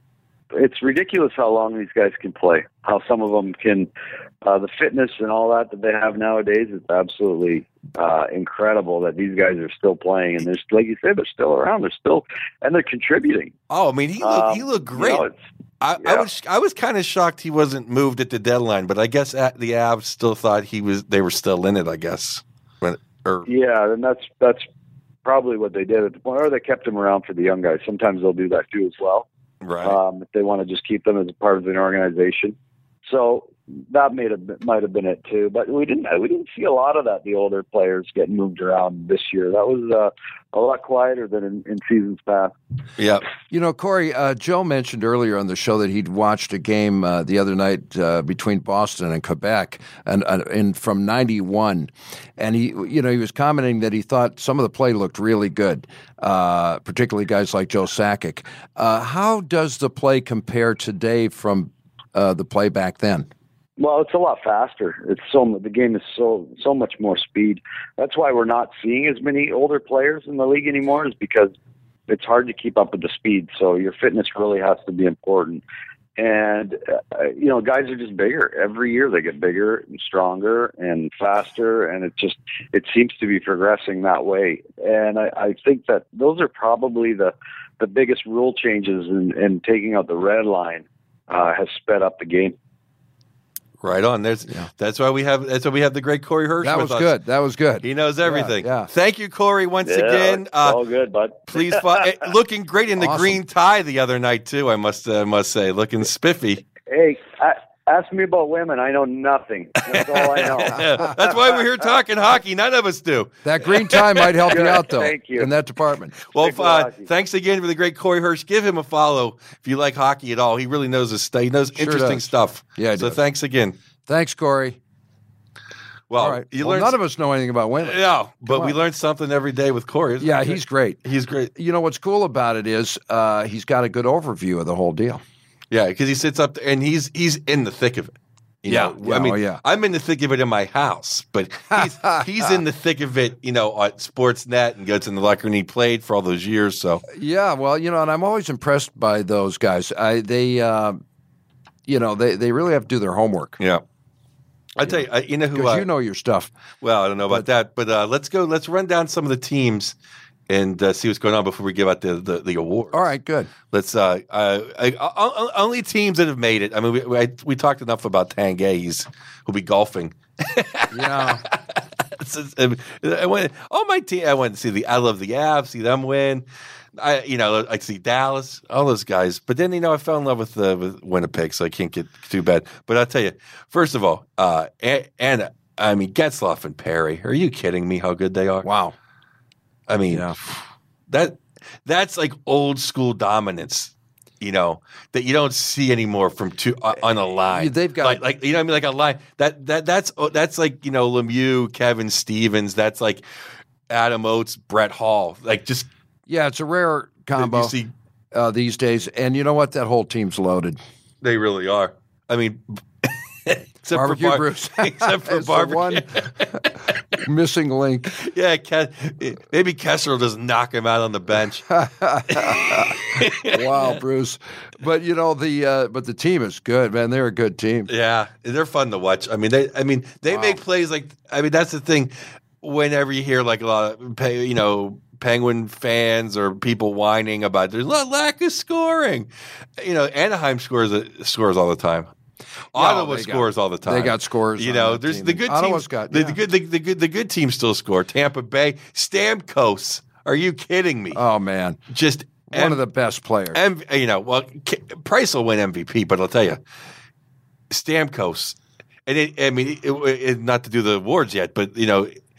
It's ridiculous how long these guys can play. How some of them can, uh, the fitness and all that that they have nowadays. It's absolutely uh, incredible that these guys are still playing, and they're like you said, they're still around. They're still and they're contributing. Oh, I mean, he looked, Um, he looked great. You know, it's, I, yeah. I was I was kind of shocked he wasn't moved at the deadline, but I guess at the Avs still thought he was. They were still in it. I guess. When, or yeah, and that's that's probably what they did at the point, or they kept him around for the young guys. Sometimes they'll do that too as well. right. Um, if they want to just keep them as a part of an organization. So that made a, might have been it too. But we didn't we didn't see a lot of that. The older players getting moved around this year. That was uh, a lot quieter than in, in seasons past. yeah. You know, Corey, uh, Joe mentioned earlier on the show that he'd watched a game uh, the other night uh, between Boston and Quebec, and, uh, and from ninety-one, and he, you know, he was commenting that he thought some of the play looked really good, uh, particularly guys like Joe Sakic. Uh, how does the play compare today from uh, the play back then? Well, it's a lot faster. It's so the game is so so much more speed. That's why we're not seeing as many older players in the league anymore. Is because it's hard to keep up with the speed. So your fitness really has to be important. And uh, you know, guys are just bigger every year. They get bigger and stronger and faster, and it just it seems to be progressing that way. And I, I think that those are probably the the biggest rule changes in, in taking out the red line uh, has sped up the game. Right on. There's Yeah. that's why we have that's why we have the great Corey Hirsch. That with was us. good. That was good. He knows everything. yeah. Thank you, Corey, once Yeah, again. it's Uh, all good, bud. please, fi- eh, looking great in the Awesome. green tie the other night too. I must uh, must say, looking spiffy. Hey, I, ask me about women. I know nothing. That's all I know. Yeah, that's why we're here talking hockey. None of us do. That green tie might help you Good. out, though, Thank you. in that department. Well, Big uh, hockey. thanks again for the great Corey Hirsch. Give him a follow if you like hockey at all. He really knows his stuff. He knows Sure interesting does. stuff. Yeah, he So does. thanks again. Thanks, Corey. Well, All right. you Well, learned none of us know anything about women. no, but Come we on. learned something every day with Corey. Isn't Yeah, it? he's great. he's great. You know what's cool about it is uh, he's got a good overview of the whole deal. Yeah, because he sits up there and he's he's in the thick of it. You Yeah, know, yeah, I mean, oh, yeah. I'm in the thick of it in my house, but he's he's in the thick of it, you know, at Sportsnet and goes in the locker room. He played for all those years, so Yeah, well, you know, and I'm always impressed by those guys. I, they, uh, you know, they, they really have to do their homework yeah. I tell you, uh, you know who? because Uh, you know your stuff. well, I don't know about that, but uh, let's go. Let's run down some of the teams and uh, see what's going on before we give out the the, the awards. All right, good. Let's. Uh, uh, I, I, only teams that have made it. I mean, we we, we talked enough about Tanguay. He's who'll be golfing. Yeah, It's just- I went. Oh, my team. I went to see the. I love the Avs. See them win. I, you know, I see Dallas, all those guys. But then, you know, I fell in love with uh, with Winnipeg, so I can't get too bad. But I'll tell you, first of all, uh, and, and I mean, Getzlaf and Perry. Are you kidding me? How good they are! wow. I mean, Yeah. that that's like old school dominance. You know that you don't see anymore from two uh, on a line. They've got- like, like you know what I mean, like a line that that that's oh, that's like you know Lemieux, Kevin Stevens. That's like Adam Oates, Brett Hall. Like just Yeah, it's a rare combo you see, uh, these days. And you know what? That whole team's loaded. they really are. I mean, except Barbecue for Bar- Bruce. except for It's the barbecue. one missing link. Yeah, Ke- maybe Kessler will just knock him out on the bench. Wow, Bruce. But you know the uh, but the team is good, man. They're a good team. Yeah, they're fun to watch. I mean, they. I mean, they Wow. make plays like. I mean, that's the thing. Whenever you hear like a lot of, pe- you know, Penguin fans or people whining about there's a lack of scoring, you know, Anaheim scores scores all the time. Ottawa they got- scores all the time. They got scores. You on know, that there's team. the good Ottawa's teams. got the, yeah. the good, the, the good, the good teams still score. Tampa Bay, Stamkos. Are you kidding me? Oh man, Just one M- of the best players. M- you know, well, K- Price will win M V P, but I'll tell you, Stamkos, and it, I mean, it, it, not to do the awards yet, but you know,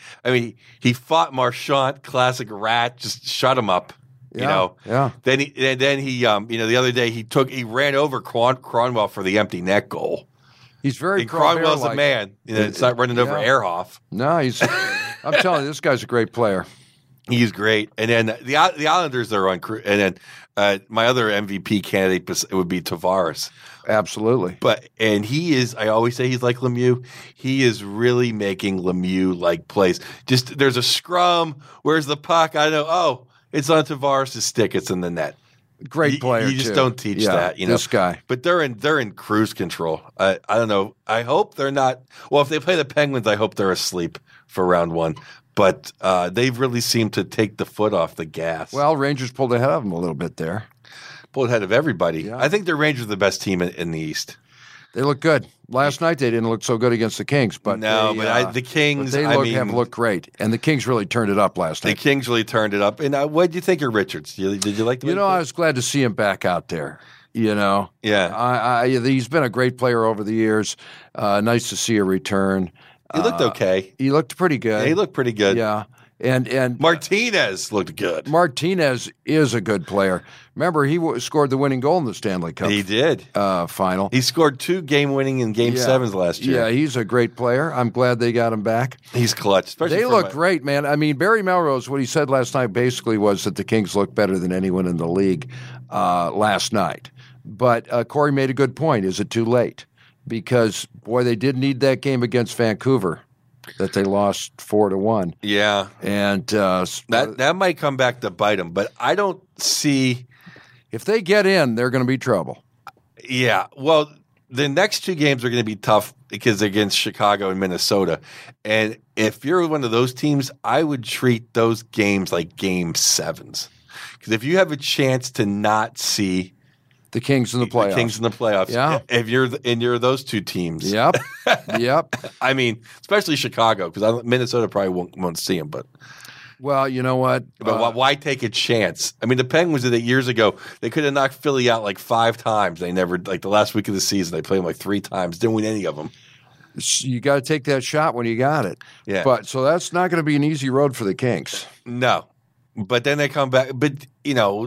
I mean, he fought Marchant, classic rat, just shut him up. Yeah, you know, yeah. Then he, and then he, um, you know, the other day he took, he ran over Cron- Cronwell for the empty net goal. He's very And Cronwell's Probert-like. a man. You know, it's not running over Yeah. Ehrhoff. No, he's. I'm telling you, this guy's a great player. He's great. And then the the Islanders are on, cru- and then uh, my other M V P candidate bes- would be Tavares. Absolutely. But and he is. I always say he's like Lemieux. He is really making Lemieux like plays. Just there's a scrum. Where's the puck? I know. Oh, it's on Tavares' stick. It's in the net. Great You- player. You, just too. don't teach Yeah, that. You know this guy. But they're in they're in cruise control. I I don't know. I hope they're not. Well, if they play the Penguins, I hope they're asleep for round one. But uh, they've really seemed to take the foot off the gas. Well, Rangers pulled ahead of him a little bit there. pulled ahead of everybody. Yeah. I think the Rangers are the best team in, in the East. They look good. Last night they didn't look so good against the Kings, but no, they, but uh, I, the Kings. but they I look, mean, have looked great, and the Kings really turned it up last the night. Kings really turned it up. And uh, what did you think of Richards? You, did you like the? You know, I was glad to see him back out there. You know, yeah, I, I, he's been a great player over the years. Uh, nice to see a return. he looked Uh, okay. He looked pretty good. Yeah, he looked pretty good. Yeah, and and Martinez looked good. Martinez is a good player. Remember, he w- scored the winning goal in the Stanley Cup He did. uh, final. He scored two game winning in game Yeah. sevens last year. Yeah, he's a great player. I'm glad they got him back. He's clutch. Especially They for look my- great, man. I mean, Barry Melrose, what he said last night basically was that the Kings look better than anyone in the league uh, last night. But uh, Corey made a good point. Is it too late? Because, boy, they did need that game against Vancouver that they lost four to one. Yeah, And uh, that that might come back to bite him. But I don't see. if they get in, they're going to be trouble. Yeah, well, the next two games are going to be tough because they're against Chicago and Minnesota. And if you're one of those teams, I would treat those games like game sevens. Because if you have a chance to not see The Kings in the playoffs. the Kings in the playoffs, Yeah. if you're and you're those two teams, Yep. Yep. I mean, especially Chicago, because Minnesota probably won't, won't see them, but. Well, you know what? But why, Uh, why take a chance? I mean, the Penguins did it years ago. They could have knocked Philly out like five times. They never, like the last week of the season, they played them like three times. Didn't win any of them. you got to take that shot when you got it. Yeah. But so that's not going to be an easy road for the Kings. No. But then they come back. But, you know,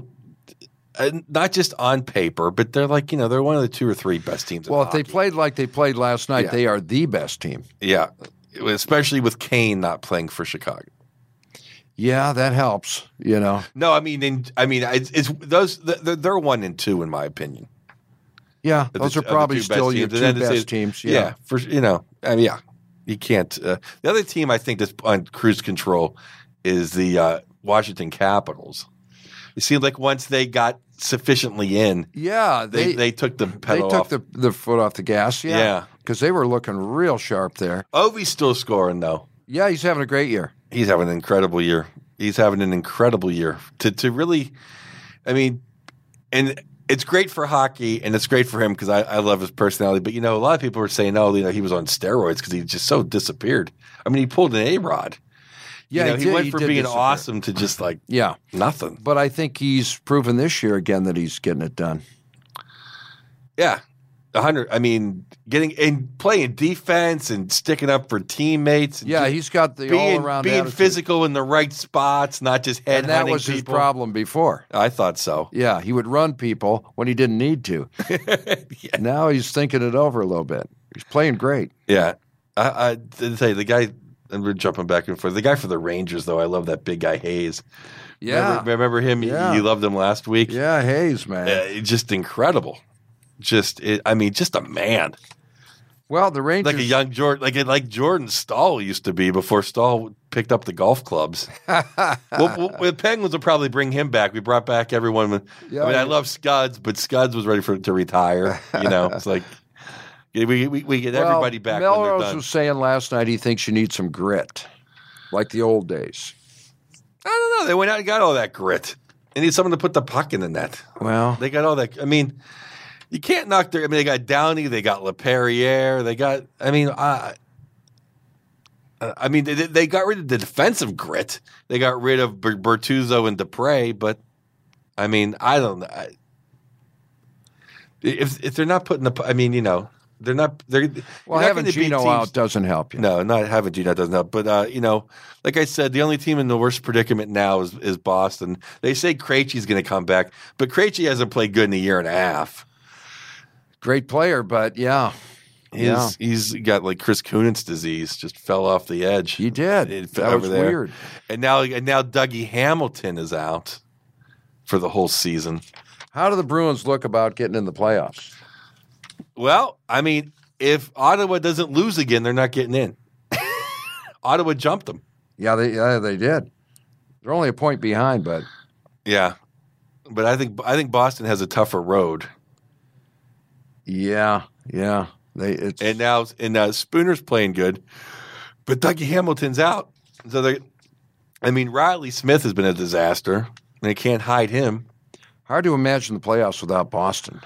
uh, not just on paper, but they're like, you know, they're one of the two or three best teams. in Well, if they hockey. played like they played last night, Yeah. they are the best team. Yeah. Especially with Kane not playing for Chicago. Yeah, that helps. You know. No, I mean, in, I mean, it's, it's those, they're, they're one and two, in my opinion. Yeah, Of the- those of are the probably two best still your teams. two And then to say- best teams. Yeah, Yeah. for you know, I mean, yeah, you can't. Uh, the other team I think that's on cruise control is the uh, Washington Capitals. It seemed like once they got sufficiently in, Yeah, they they they, took the they pedal took off. the the foot off the gas. Yeah, Yeah. because they were looking real sharp there. Ovi's still scoring though. Yeah, he's having a great year. He's having an incredible year. He's having an incredible year to to really. I mean, and it's great for hockey, and it's great for him because I, I love his personality. But you know, a lot of people were saying, "Oh, you know, he was on steroids because he just so disappeared." I mean, he pulled an A Rod. Yeah, you know, he he, did- went he from did being disappear. awesome to just like Yeah, nothing. but I think he's proven this year again that he's getting it done. Yeah, a hundred. I mean, getting and playing defense and sticking up for teammates. And Yeah, just he's got the being all around being attitude. physical in the right spots, not just head and that hunting was his people. problem before. I thought so. Yeah, he would run people when he didn't need to. Yeah. Now he's thinking it over a little bit. He's playing great. Yeah, I, I did say the guy. And we're jumping back and forth. The guy for the Rangers, though, I love that big guy Hayes. Yeah, remember, remember him? Yeah. You loved him last week. yeah, Hayes, man. Uh, just incredible. Just, it, I mean, just a man, Well, the Rangers, like a young Jordan, like like Jordan Stahl used to be before Stahl picked up the golf clubs. well, well, the Penguins will probably bring him back. We brought back everyone. With, Yeah, I mean, I yeah. love Scuds, but Scuds was ready for to retire. You know, it's like we we, we get well, everybody back when they're Melrose done. was saying last night he thinks you need some grit, like the old days. I don't know. They went out and got all that grit. They need someone to put the puck in the net. Well, They got all that. I mean, you can't knock their. I mean, they got Downey, they got LaPerriere, they got. I mean, uh, I mean, they, they got rid of the defensive grit. They got rid of Ber- Bertuzzo and Dupre, but I mean, I don't know. I- If if they're not putting the, I mean, you know, They're not. They're well, you're not having gonna beat Gino teams- out doesn't help you. No, not having Gino doesn't help. But uh, you know, like I said, the only team in the worst predicament now is, is Boston. They say Krejci's going to come back, but Krejci hasn't played good in a year and a half. Great player, but yeah, He's yeah, he's got like Chris Kunitz disease, just fell off the edge. he did. It- That over was there. weird. And now and now Dougie Hamilton is out for the whole season. How do the Bruins look about getting in the playoffs? Well, I mean, if Ottawa doesn't lose again, they're not getting in. Ottawa jumped them. Yeah, they yeah, they did. They're only a point behind, but Yeah, but I think I think Boston has a tougher road. yeah, yeah. They it's And now and uh, Spooner's playing good, but Dougie Hamilton's out. So they, I mean, Riley Smith has been a disaster. And they can't hide him. hard to imagine the playoffs without Boston.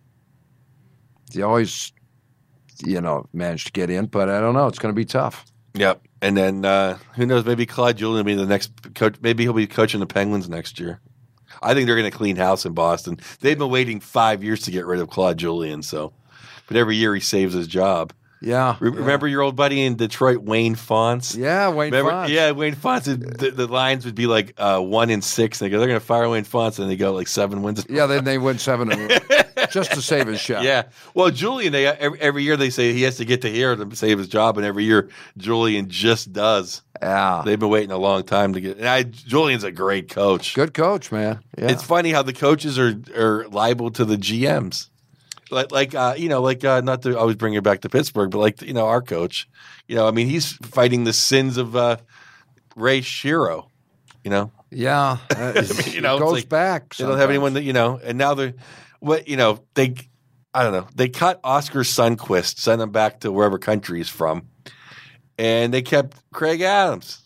They always, you know, manage to get in, but I don't know. It's going to be tough. Yep. And then uh, who knows? Maybe Claude Julien will be the next coach. Maybe he'll be coaching the Penguins next year. I think they're going to clean house in Boston. They've been waiting five years to get rid of Claude Julien. So, but every year he saves his job. Yeah. Re- Remember your old buddy in Detroit, Wayne Fonts? Yeah, Wayne Remember, Fonts. yeah, Wayne Fonts. The, the lines would be like uh, one in six. And they go, they're going to fire Wayne Fonts, and they go like seven wins. Yeah, then they win seven in a row just to save his shot. Yeah. Well, Julian, they every, every year they say he has to get to here to save his job, and every year Julian just does. Yeah. They've been waiting a long time to get. And I, Julian's a great coach. Good coach, man. Yeah. It's funny how the coaches are are liable to the G Ms. Like, like uh, you know, like uh, not to always bring it back to Pittsburgh, but like you know, our coach, you know, I mean, he's fighting the sins of uh, Ray Shero. You know, yeah. Uh, mean, you know, it it's goes like back. they don't have sometimes. anyone that you know, and now they're what you know they. I don't know. They cut Oscar Sundquist, sent him back to wherever country he's from, and they kept Craig Adams.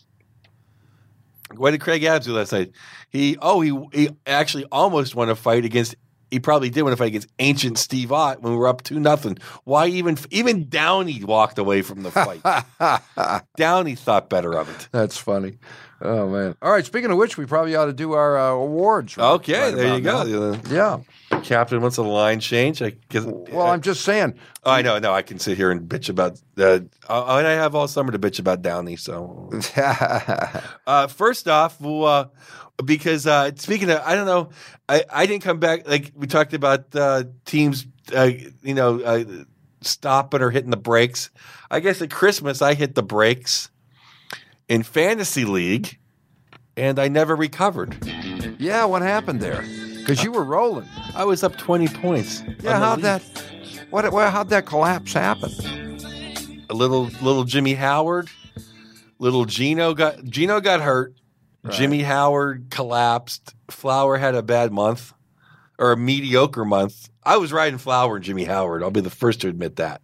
What did Craig Adams do last night? He oh he he actually almost won a fight against. He probably did win a fight against ancient Steve Ott when we were up two nothing. Why even even Downey walked away from the fight? Downey thought better of it. That's funny. Oh, man. All right, speaking of which, we probably ought to do our uh, awards. right- Okay, right there you about go. now. Yeah. The captain wants a line change. I guess. Well, I'm just saying. Oh, I know. No, I can sit here and bitch about. Uh, uh, and I have all summer to bitch about Downey. So, uh, first off, well, uh, because uh, speaking of, I don't know, I, I didn't come back. Like we talked about uh, teams, uh, you know, uh, stopping or hitting the brakes. I guess at Christmas I hit the brakes in fantasy league, and I never recovered. Yeah, what happened there? Because you were rolling. I was up twenty points. Yeah, on the how'd league. that? What? Well, how'd that collapse happen? A little little Jimmy Howard, little Gino got Gino got hurt. Right. Jimmy Howard collapsed. Flower had a bad month or a mediocre month. I was riding Flower and Jimmy Howard. I'll be the first to admit that.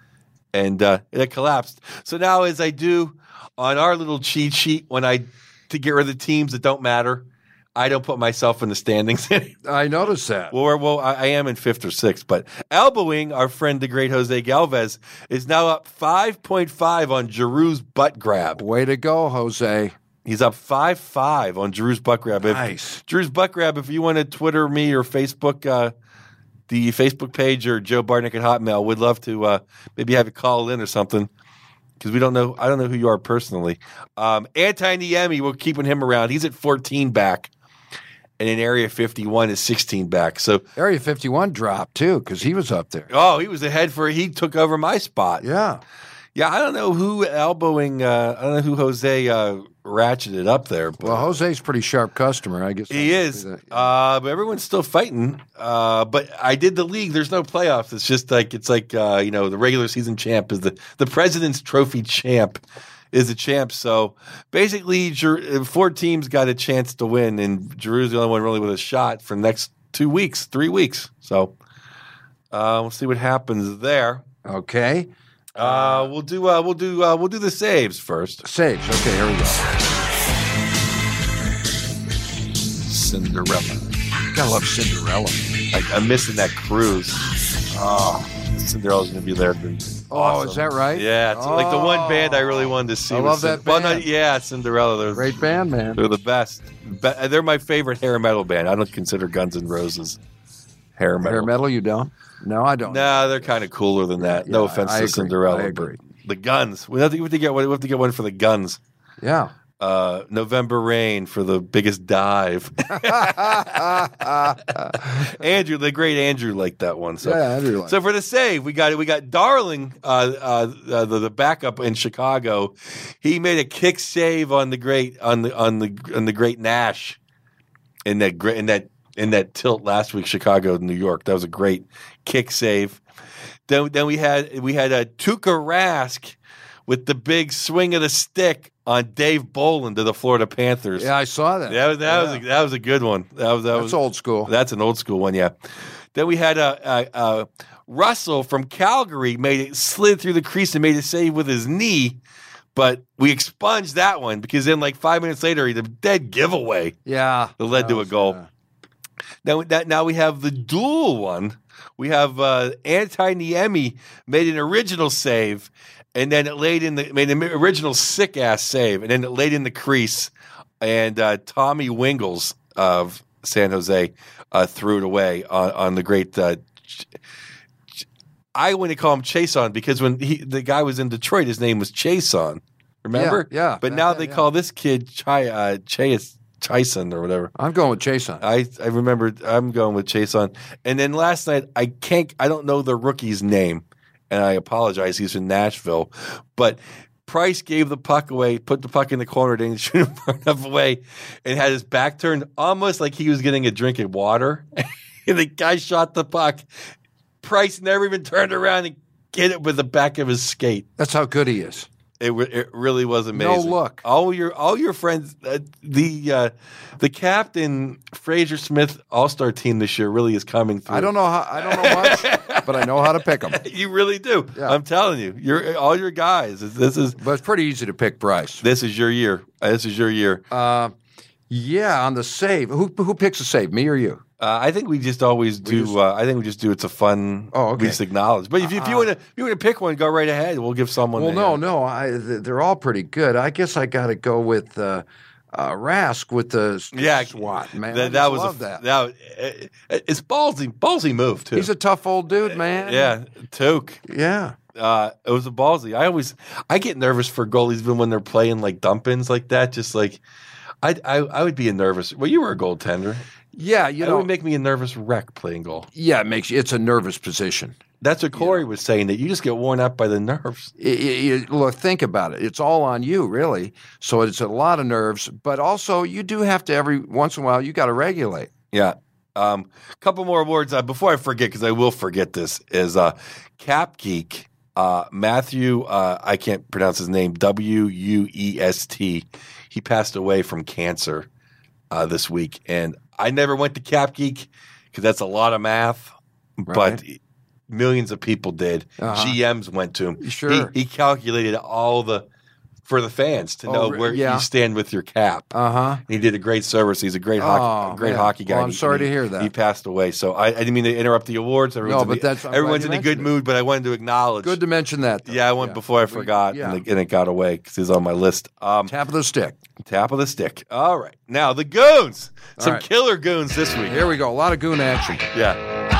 And uh, it collapsed. So now, as I do on our little cheat sheet, when I to get rid of the teams that don't matter, I don't put myself in the standings. I noticed that. Well, well, I I am in fifth or sixth, but elbowing our friend, the great Jose Galvez, is now up five point five on Giroux's butt grab. Way to go, Jose. He's up five five on Giroux's butt grab. If, Nice. Giroux's butt grab, if you want to Twitter me or Facebook, uh, the Facebook page or Joe Bartnick at Hotmail, we'd love to uh, maybe have you call in or something. Because we don't know, I don't know who you are personally. Um, Anti-Niemi, we're keeping him around. He's at fourteen back. And in Area fifty-one is sixteen back. So, Area fifty-one dropped, too, because he was up there. oh, he was ahead for, he took over my spot. Yeah. Yeah, I don't know who elbowing, uh, I don't know who Jose uh, ratcheted up there. But Well, Jose's a pretty sharp customer, I guess. he I would is. say that. Uh, but everyone's still fighting. Uh, but I did the league. There's no playoffs. It's just like, it's like, uh, you know, the regular season champ is the, the President's Trophy champ is the champ. So basically, Jer- four teams got a chance to win, and Giroux's the only one really with a shot for the next two weeks, three weeks. So uh, we'll see what happens there. Okay. Uh, we'll do. Uh, we'll do. Uh, we'll do the saves first. Saves. Okay, here we go. Cinderella. Gotta love Cinderella. I, I'm missing that cruise. Oh, Cinderella's gonna be there. Oh, Awesome. is that right? Yeah, it's like the one band I really wanted to see. I was love Cin- that well, band. not- yeah, Cinderella. They're, Great band, man. they're the best. Be- they're my favorite hair metal band. I don't consider Guns N' Roses. Hair metal. Hair metal, you don't? No, I don't. No, they're kind of cooler than that. Yeah, no offense I to agree. Cinderella. I agree. But the Guns. We have to, we have to get one. We have to get one for the Guns. Yeah. Uh, November Rain for the biggest dive. Andrew, the great Andrew, liked that one. So, Yeah, Andrew liked so for the save, we got we got Darling, uh, uh, uh, the, the backup in Chicago. He made a kick save on the great on the on the on the great Nash in that great in that in that tilt last week, Chicago, New York. That was a great kick save. Then then we had we had a Tuukka Rask with the big swing of the stick on Dave Bolin to the Florida Panthers. Yeah, I saw that. That was that yeah. was a, that was a good one. That was that That's was old school. That's an old school one, yeah. Then we had a, a, a Russell from Calgary made it slid through the crease and made a save with his knee, but we expunged that one because then like five minutes later he had a dead giveaway Yeah. that led That to a was, goal. uh, Now that now we have the dual one. We have uh, Antti Niemi made an original save, and then it laid in the made an original sick ass save, and then it laid in the crease, and uh, Tommy Wingles of San Jose uh, threw it away on, on the great. Uh, Ch- Ch- I want to call him Chason because when he the guy was in Detroit, his name was Chason. Remember? Yeah, yeah. But Back now then, they yeah. call this kid Chai uh, Chase Chison or whatever. I'm going with Chason. I, I remember I'm going with Chase on. And then last night I can't I don't know the rookie's name, and I apologize. He's from Nashville. But Price gave the puck away, put the puck in the corner, didn't shoot it far enough away, and had his back turned almost like he was getting a drink of water. And the guy shot the puck. Price never even turned around and hit it with the back of his skate. That's how good he is. It, re- it really was amazing. No look. All your all your friends, uh, the uh, the captain Fraser Smith All Star team this year really is coming through. I don't know how. I don't know much, but I know how to pick them. You really do. Yeah. I'm telling you, you're all your guys. This is But it's pretty easy to pick Bryce. this is your year. This is your year. Uh, yeah, on the save. Who who picks a save? Me or you? Uh, I think we just always do. just- uh, I think we just do. It's a fun. Oh, okay. We just acknowledge. But if, if you Uh, want to, if you want to pick one, go right ahead. We'll give someone. Well, a- no, no. I th- they're all pretty good. I guess I got to go with uh, uh, Rask with the Yeah, SWAT man. That, I that just was love a, that. that. it- it- it's ballsy, ballsy move too. He's a tough old dude, man. yeah, Toke. yeah. Uh, it was a ballsy. I always I get nervous for goalies even when they're playing like dump-ins like that. Just like I I I would be a nervous. Well, you were a goaltender. Yeah, you It know. would make me a nervous wreck playing goal. yeah, it makes you. It's a nervous position. That's what Corey was saying, that you just get worn out by the nerves. I- I- I- look, think about it. It's all on you, really. So it's a lot of nerves, but also you do have to every once in a while. You got to regulate. Yeah. Um, couple more awards uh, before I forget, because I will forget this. Is uh, Cap Geek uh, Matthew? Uh, I can't pronounce his name. W U E S T. He passed away from cancer uh, this week, and I never went to Cap Geek because that's a lot of math, but Right. millions of people did. Uh-huh. G Ms went to him. Sure. He, he calculated all the for the fans to Oh, know re- where yeah. you stand with your cap. Uh huh. He did a great service. He's a great hockey, Oh, a great man. hockey guy. Well, I'm He- sorry he- to hear that. He passed away. So I, I didn't mean to interrupt the awards. Everyone's No, but in the, that's- I'm glad everyone's you in a good mentioned it. mood. But I wanted to acknowledge. Good to mention that. though. yeah, I went before I We- forgot, yeah. and, it, and it got away because he's on my list. Um, Tap of the stick. tap of the stick. All right, now the goons. Some right. killer goons this week. Here we go. A lot of goon action. Yeah,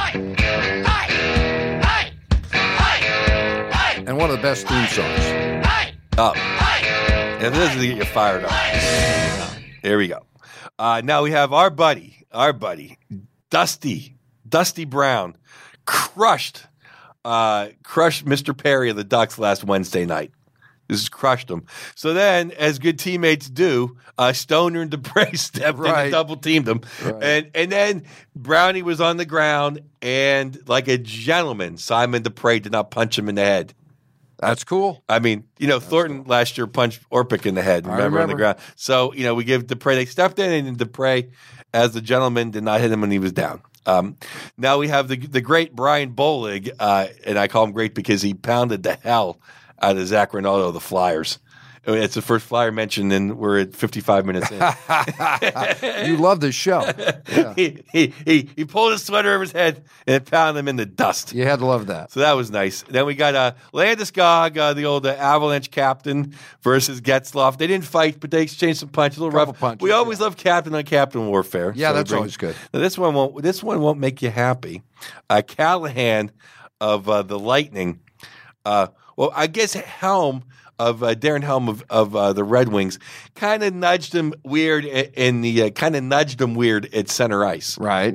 And one of the best theme songs. up. And this is to get you fired up. Here we go. Uh, now we have our buddy, our buddy, Dusty, Dusty Brown, crushed, uh, crushed Mister Perry of the Ducks last Wednesday night. This has crushed him. So then, as good teammates do, uh, Stoner and Dupre stepped in Right. and double teamed him, Right. and and then Brownie was on the ground, and like a gentleman, Simon Dupre did not punch him in the head. That's cool. I mean, you know, Thornton last year punched Orpik in the head, I remember, on the remember. ground. So, you know, we give Dupre, they stepped in, and Dupre, as the gentleman, did not hit him when he was down. Um, now we have the the great Brian Bolig, uh, and I call him great because he pounded the hell out of Zach Ronaldo of the Flyers. I mean, it's the first Flyer mention, and we're at fifty-five minutes in. You love this show. Yeah. he, he, he, he pulled his sweater over his head and pounded him in the dust. You had to love that. So that was nice. Then we got uh, Landeskog, uh, the old uh, Avalanche captain, versus Getzlaf. They didn't fight, but they exchanged some punches. A little Couple rough. punches, we always yeah. love captain on captain warfare. Yeah, So that's bring- always good. Now, this one won't. This one won't make you happy. Uh, Callahan of uh, the Lightning. Uh, well, I guess Helm of uh, Darren Helm of, of uh, the Red Wings kind of nudged him weird i- in the uh, kind of nudged him weird at center ice. Right.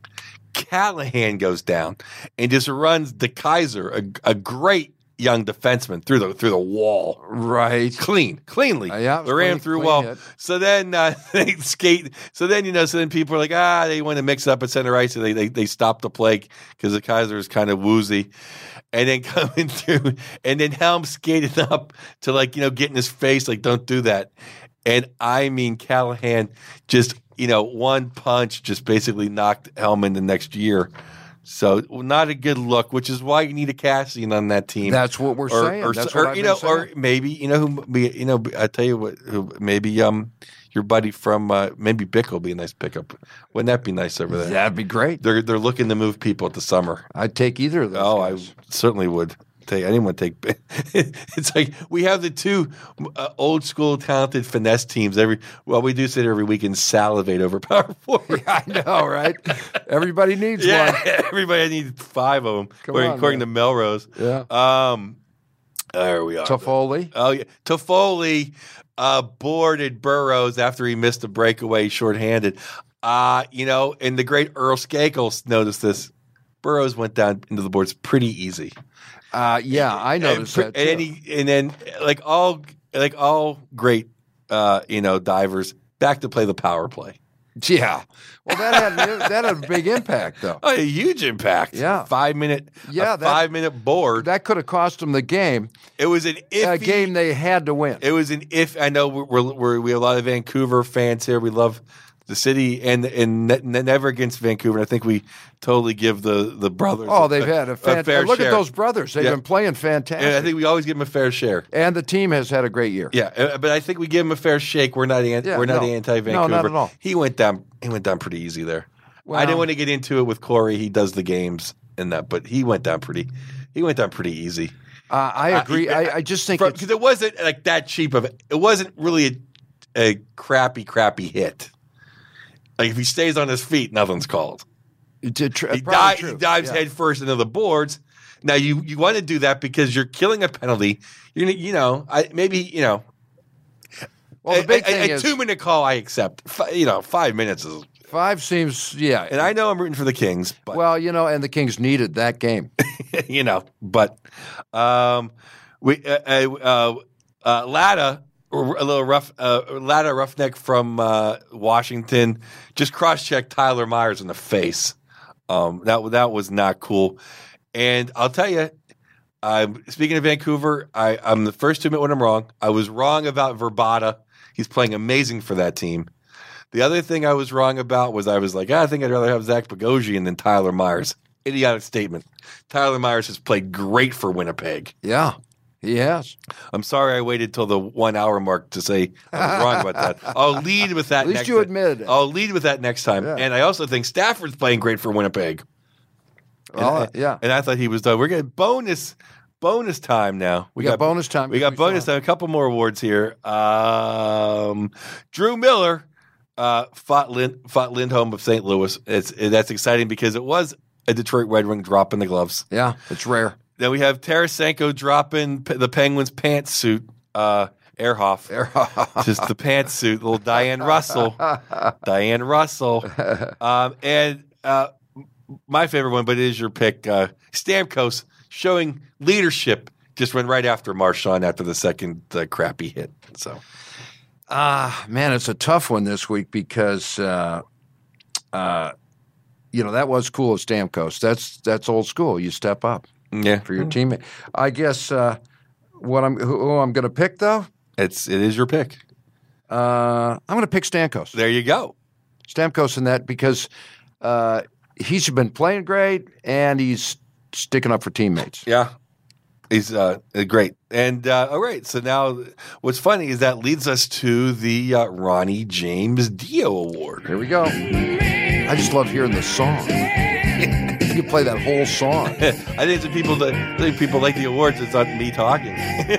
Callahan goes down and just runs the Kaiser, a, a great young defenseman, through the through the wall. Right. Clean, cleanly. Uh, yeah, it was they ran clean- through clean well. hit. So then uh, they skate. So then you know. So then people are like, ah, they want to mix up at center ice. So they they they stop the play because the Kaiser is kind of woozy, and then coming through, and then Helm skated up to like you know get in his face like don't do that, and I mean Callahan just you know one punch just basically knocked Helm in the next year. So not a good look, which is why you need a Cassian on that team. That's what we're or, saying. Or, That's or, what I've you been know, saying. or maybe you know who be- you know. I tell you what, who, maybe um your buddy from uh, maybe Bick will be a nice pickup. Wouldn't that be nice over there? That'd be great. They're they're looking to move people at the summer. I'd take either of those. Oh, I guys. certainly would. Take anyone take. It's like we have the two uh, old school talented finesse teams. Every well, we do sit every week and salivate over power forward. I know, right? Everybody needs Yeah, one. everybody needs five of them, Come according, on, according man. to Melrose. Yeah. Um, there we are. Toffoli. Oh yeah, Toffoli uh, boarded Burroughs after he missed a breakaway shorthanded. Uh, you know, and the great Earl Skakel noticed this. Burroughs went down into the boards pretty easy. Uh, yeah, I noticed and, that. And then, too. he, and then like all like all great uh, you know divers back to play the power play. Yeah. Well, that had that had a big impact, though. Oh, a huge impact. Yeah. five minute. Yeah, a that- five minute board. That could have cost them the game. It was an iffy A game they had to win. It was an if. I know we're, we're, we're we have a lot of Vancouver fans here. We love the city, and and ne- never against Vancouver. And I think we totally give the the brothers. Oh, they've had a, fan- fair look share. at those brothers. They've Yeah. been playing And fantastic. I think we always give them a fair share. And the team has had a great year. Yeah, uh, but I think we give him a fair shake. We're not an, Yeah, we're not no. anti Vancouver. No, not at all. He went down. He went down pretty easy there. Well- I didn't want to get into it with Corey. He does the games and that, but he went down pretty. He went down pretty easy. Uh, I agree. Uh, I, I just think it's, because it wasn't like that cheap of it. It wasn't really a, a crappy, crappy hit. Like if he stays on his feet, nothing's called. it's a tr- He, probably di- true. he dives Yeah. head first into the boards. Now you you want to do that because you're killing a penalty. You you know I maybe you know. Well, the big a, thing a, a is two minute call I accept. F- you know five minutes is. five seems yeah. And I know I'm rooting for the Kings, but well, you know, and the Kings needed that game. you know, but um, we uh, uh, uh, uh, Latta, a little rough, uh, Latta roughneck from uh, Washington, just cross checked Tyler Myers in the face. Um, that that was not cool. And I'll tell you, um, speaking of Vancouver, I, I'm the first to admit when I'm wrong. I was wrong about Verbata. He's playing amazing for that team. The other thing I was wrong about was I was like, ah, I think I'd rather have Zach Bogosian than Tyler Myers. Idiotic statement. Tyler Myers has played great for Winnipeg. Yeah, he has. I'm sorry I waited till the one hour mark to say I was wrong about that. I'll lead with that At least next you admitted it. I'll lead with that next time. Yeah. And I also think Stafford's playing great for Winnipeg. And Oh, I, yeah. And I thought he was done. We're getting bonus bonus time now. We got bonus time We got because we bonus saw- time. A couple more awards here. Um, Drew Miller uh, fought, Lin, fought Lindholm of Saint Louis. It's that's exciting because it was a Detroit Red Wing dropping the gloves. Yeah, it's rare. Then we have Tarasenko dropping p- the Penguins pantsuit. Uh, Ehrhoff. Just the pantsuit. Little Diane Russell. Diane Russell. Um, and uh, my favorite one, but it is your pick, uh, Stamkos showing leadership. Just went right after Marchand after the second uh, crappy hit. So Ah, man, it's a tough one this week because, uh, uh, you know, that was cool at Stamkos. That's that's old school. You step up yeah, for your teammate. I guess uh, what I'm who, who I'm going to pick though. it's it is your pick. Uh, I'm going to pick Stamkos. There you go. Stamkos in that because uh, he's been playing great and he's sticking up for teammates. Yeah, He's uh, great. And uh, all right, so now what's funny is that leads us to the uh, Ronnie James Dio Award. Here we go. I just love hearing the song. You can play that whole song. I think some people that I think people like the awards. It's not me talking.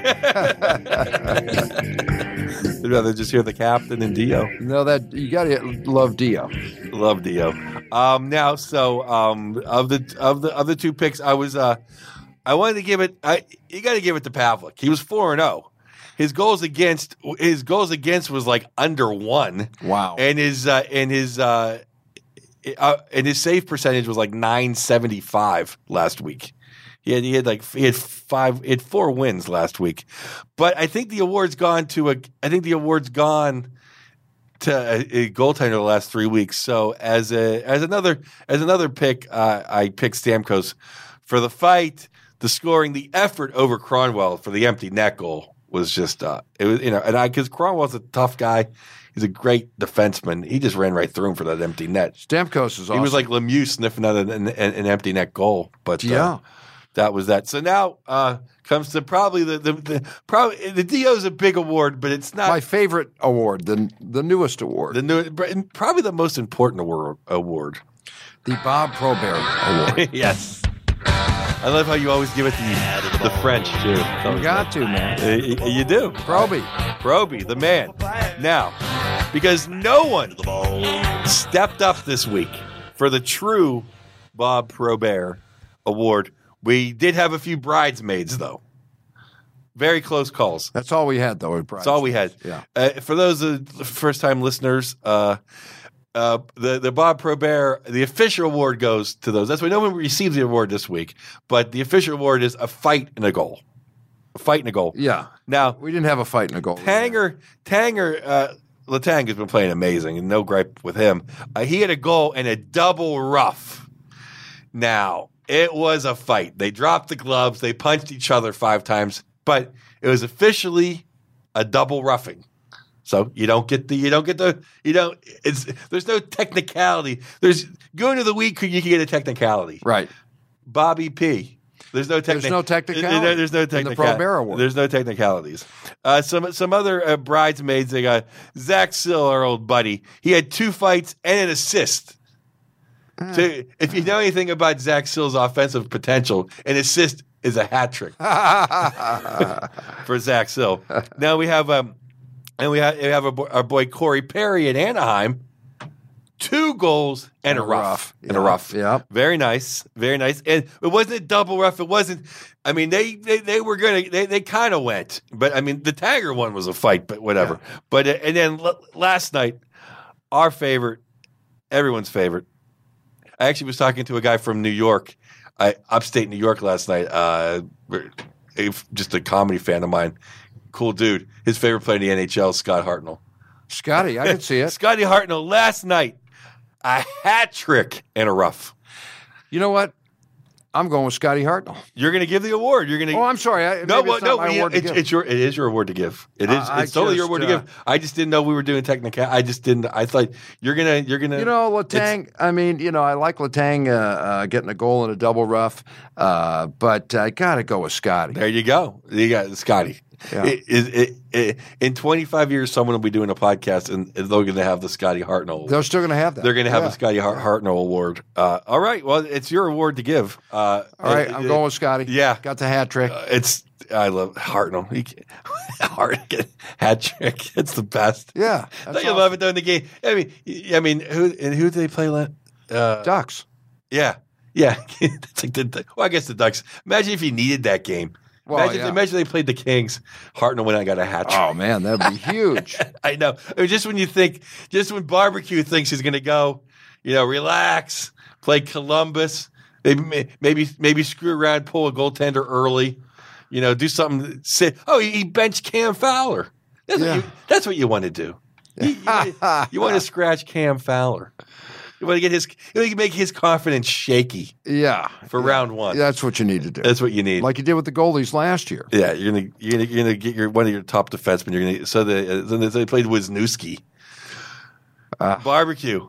They'd rather just hear the captain and Dio. No, that you gotta love Dio. Love Dio. Um, now, so um, of the of the of the two picks, I was uh, I wanted to give it. I you got to give it to Pavlik. He was four and zero. His goals against his goals against was like under one. Wow. And his uh, and his uh, uh, and his save percentage was like nine seventy five last week. He had he had like he had five he had four wins last week, but I think the award's gone to a I think the award's gone to a, a goaltender the last three weeks. So as a as another as another pick, uh, I picked Stamkos for the fight, the scoring, the effort over Cronwell for the empty net goal was just uh, it was you know and I because Cronwell's a tough guy. He's a great defenseman. He just ran right through him for that empty net. Stamkos is awesome. He was like Lemieux sniffing out an, an, an empty net goal. But yeah. Uh, That was that. So now uh, comes to probably the the, the probably the Dio's a big award, but it's not my favorite award, the the newest award, the new probably the most important award. Award, the Bob Probert Award. Yes, I love how you always give it the the French too. You got to, man. Uh, you, you do, Proby, Proby, the man. Now, because no one stepped up this week for the true Bob Probert Award. We did have a few bridesmaids, though. Very close calls. That's all we had, though. That's all we had. Yeah. Uh, for those uh, first-time listeners, uh, uh, the the Bob Probert, the official award goes to those. That's why no one received the award this week. But the official award is a fight and a goal. A fight and a goal. Yeah. Now we didn't have a fight and a goal. Tanger, Tanger, uh, Letang has been playing amazing, and no gripe with him. Uh, he had a goal and a double rough. Now. It was a fight. They dropped the gloves. They punched each other five times, but it was officially a double roughing. So you don't get the you don't get the you don't. It's there's no technicality. There's going to the week you can get a technicality. Right. Bobby P. There's no techni- There's no technicality. There's no technicality. technicality. The Probert Award. There's no technicalities. Uh, some some other uh, bridesmaids. They got Zach Sill, our old buddy. He had two fights and an assist. So if you know anything about Zach Sill's offensive potential, an assist is a hat trick for Zach Sill. Now we have um, and we have, we have our, our boy Corey Perry in Anaheim, two goals and, and a rough, rough. and yeah. a rough. Yeah, very nice, very nice. And it wasn't a double rough. It wasn't. I mean, they they, they were gonna they they kind of went, but I mean, the Tiger one was a fight, but whatever. Yeah. But uh, and then l- last night, our favorite, everyone's favorite. I actually was talking to a guy from New York, I, upstate New York last night, uh, just a comedy fan of mine. Cool dude. His favorite player in the N H L is Scott Hartnell. Scotty, I can see it. Scotty Hartnell last night, a hat trick and a rough. You know what? I'm going with Scotty Hartnell. You're going to give the award. You're going to. Oh, I'm sorry. I, no, well, it's no, my yeah, award to it's, give. it's your. It is your award to give. It is. Uh, it's totally just, your award uh, to give. I just didn't know we were doing technical. I just didn't. I thought you're gonna. You're gonna. You know, Letang. I mean, you know, I like Letang uh, uh, getting a goal in a double rough, uh, but I got to go with Scotty. There you go. You got Scotty. Yeah. It, it, it, it, in twenty-five years, someone will be doing a podcast, and they're going to have the Scotty Hartnell Award. They're still going to have that. They're going to have yeah. the Scotty Hart- Hartnell Award. Uh, all right. Well, it's your award to give. Uh, all right. it, I'm it, going with Scotty. Yeah. Got the hat trick. Uh, it's I love Hartnell. He can, Hart, hat trick. It's the best. Yeah. Don't you awesome. love it though in the game? I mean, I mean, who and who did they play? Uh, Ducks. Yeah. Yeah. It's like the, well, I guess the Ducks. Imagine if you needed that game. Well, imagine, yeah. imagine they played the Kings. Hartnell went out and got a hat trick. Oh, man, that'd be huge. I know. I mean, just when you think, just when Barbecue thinks he's going to go, you know, relax, play Columbus, maybe, maybe, maybe screw around, pull a goaltender early, you know, do something. Say, oh, he, he benched Cam Fowler. That's, yeah. what you, that's what you want to do. You, you, you want to scratch Cam Fowler. You want to get his, you want to make his confidence shaky. Yeah, for yeah. round one. That's what you need to do. That's what you need, like you did with the goalies last year. Yeah, you're gonna you're gonna, you're gonna get your one of your top defensemen. You're gonna so they uh, they played Wisniewski. Uh, Barbecue.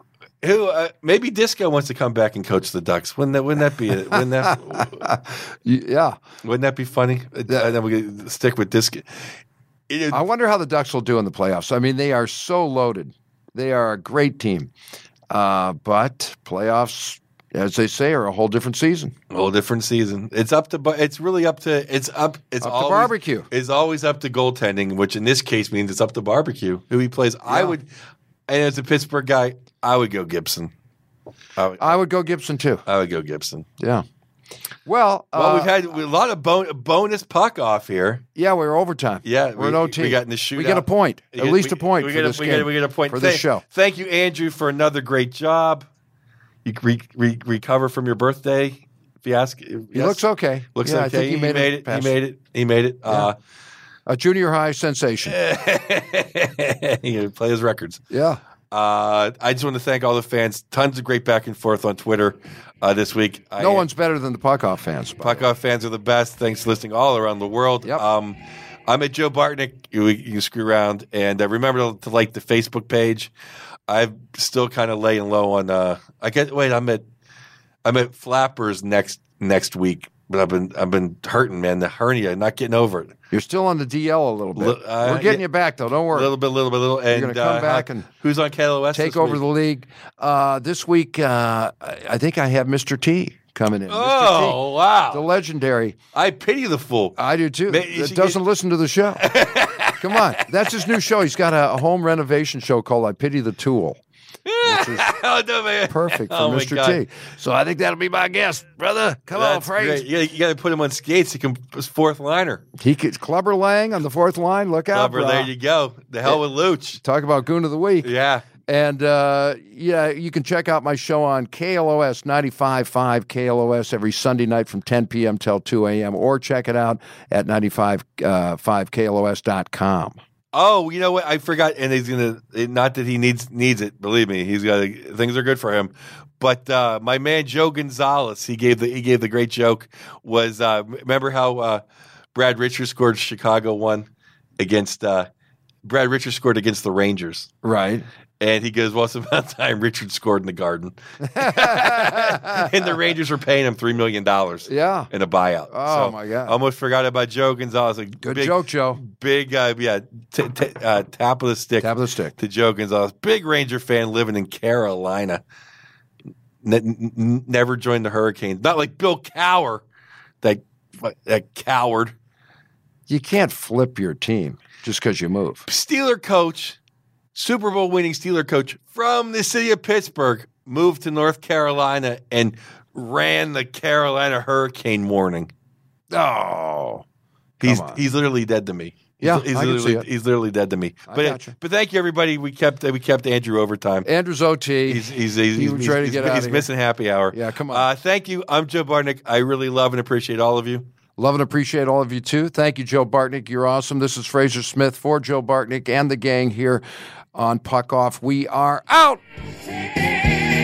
Who uh, maybe Disco wants to come back and coach the Ducks? Wouldn't that? Wouldn't that be? It? Wouldn't that? yeah. Wouldn't that be funny? That, and then we could stick with Disco. It, I wonder how the Ducks will do in the playoffs. I mean, they are so loaded. They are a great team, uh, but playoffs, as they say, are a whole different season. A whole different season. It's up to. It's really up to. It's up. It's up always, to barbecue. It's always up to goaltending, which in this case means it's up to barbecue who he plays. Yeah. I would, and as a Pittsburgh guy, I would go Gibson. I would, I would go Gibson too. I would go Gibson. Yeah. Well, well, uh, we've had a lot of bon- bonus puck off here. Yeah, we were overtime. Yeah, we're we, in O T. We got in the shootout. We get a point, we at get, least we, a point we for get a, this we game. Get, we get a point for thank, this show. Thank you, Andrew, for another great job. You re, re, recover from your birthday. If you ask, he yes. looks okay. Looks yeah, okay. I think he, he made, made it. it. He made it. He made it. Yeah. Uh, a junior high sensation. He play his records. Yeah. Uh, I just want to thank all the fans. Tons of great back and forth on Twitter uh, this week. No I, one's better than the Puck-Off fans. Puck-Off fans are the best. Thanks for listening all around the world. Yep. Um, I'm at Joe Bartnick. You, you can screw around. And uh, remember to, to like the Facebook page. I'm still kind of laying low on uh, – I get wait, I'm at I'm at Flappers next next week. But I've been I've been hurting, man. The hernia, not getting over it. You're still on the D L a little bit. Uh, We're getting yeah, you back, though. Don't worry. A little bit, little bit, little. And, You're going to come uh, back how, and who's on K L O S take this over week? the league. Uh, this week, uh, I think I have Mister T coming in. Oh, Mister T, wow. the legendary. I pity the fool. I do, too. Man, That doesn't get... listen to the show. Come on. That's his new show. He's got a, a home renovation show called I Pity the Tool. Which is oh, no, man. perfect for oh, Mister T. So I think that'll be my guest, brother. Come That's on, Fraser. You, you got to put him on skates. He can his fourth liner. He could Clubber Lang on the fourth line. Look out, Clubber, bro. there you go. The hell with Luch. Talk about Goon of the Week. Yeah. And, uh, yeah, you can check out my show on K L O S ninety-five point five K L O S every Sunday night from ten p.m. till two a.m. or check it out at ninety-five point five K L O S dot com. Oh, you know what? I forgot, and he's gonna. Not that he needs needs it. Believe me, he's got things are good for him. But uh, my man Joe Gonzalez, he gave the he gave the great joke. Was uh, remember how uh, Brad Richards scored Chicago one against uh, Brad Richards scored against the Rangers, right? And he goes, well, it's about time Richard scored in the Garden. And the Rangers were paying him three million dollars yeah. in a buyout. Oh, so my God. I almost forgot about Joe Gonzalez. A Good big, joke, Joe. Big, uh, yeah, t- t- uh, tap of the stick. Tap of the stick. To Joe Gonzalez. Big Ranger fan living in Carolina. N- n- never joined the Hurricanes. Not like Bill Cowher, that, that coward. You can't flip your team just because you move. Steeler coach. Super Bowl winning Steeler coach from the city of Pittsburgh moved to North Carolina and ran the Carolina hurricane warning. Oh, he's on. he's literally dead to me. He's, Yeah, he's I can literally see it. he's literally dead to me. I But gotcha. but thank you everybody. We kept we kept Andrew overtime. Andrew's O T. He's he's he's, He he's, was ready to he's, get he's, out he's of missing happy hour. Yeah, come on. Uh, thank you. I'm Joe Bartnick. I really love and appreciate all of you. Love and appreciate all of you, too. Thank you, Joe Bartnick. You're awesome. This is Fraser Smith for Joe Bartnick and the gang here on Puck Off. We are out.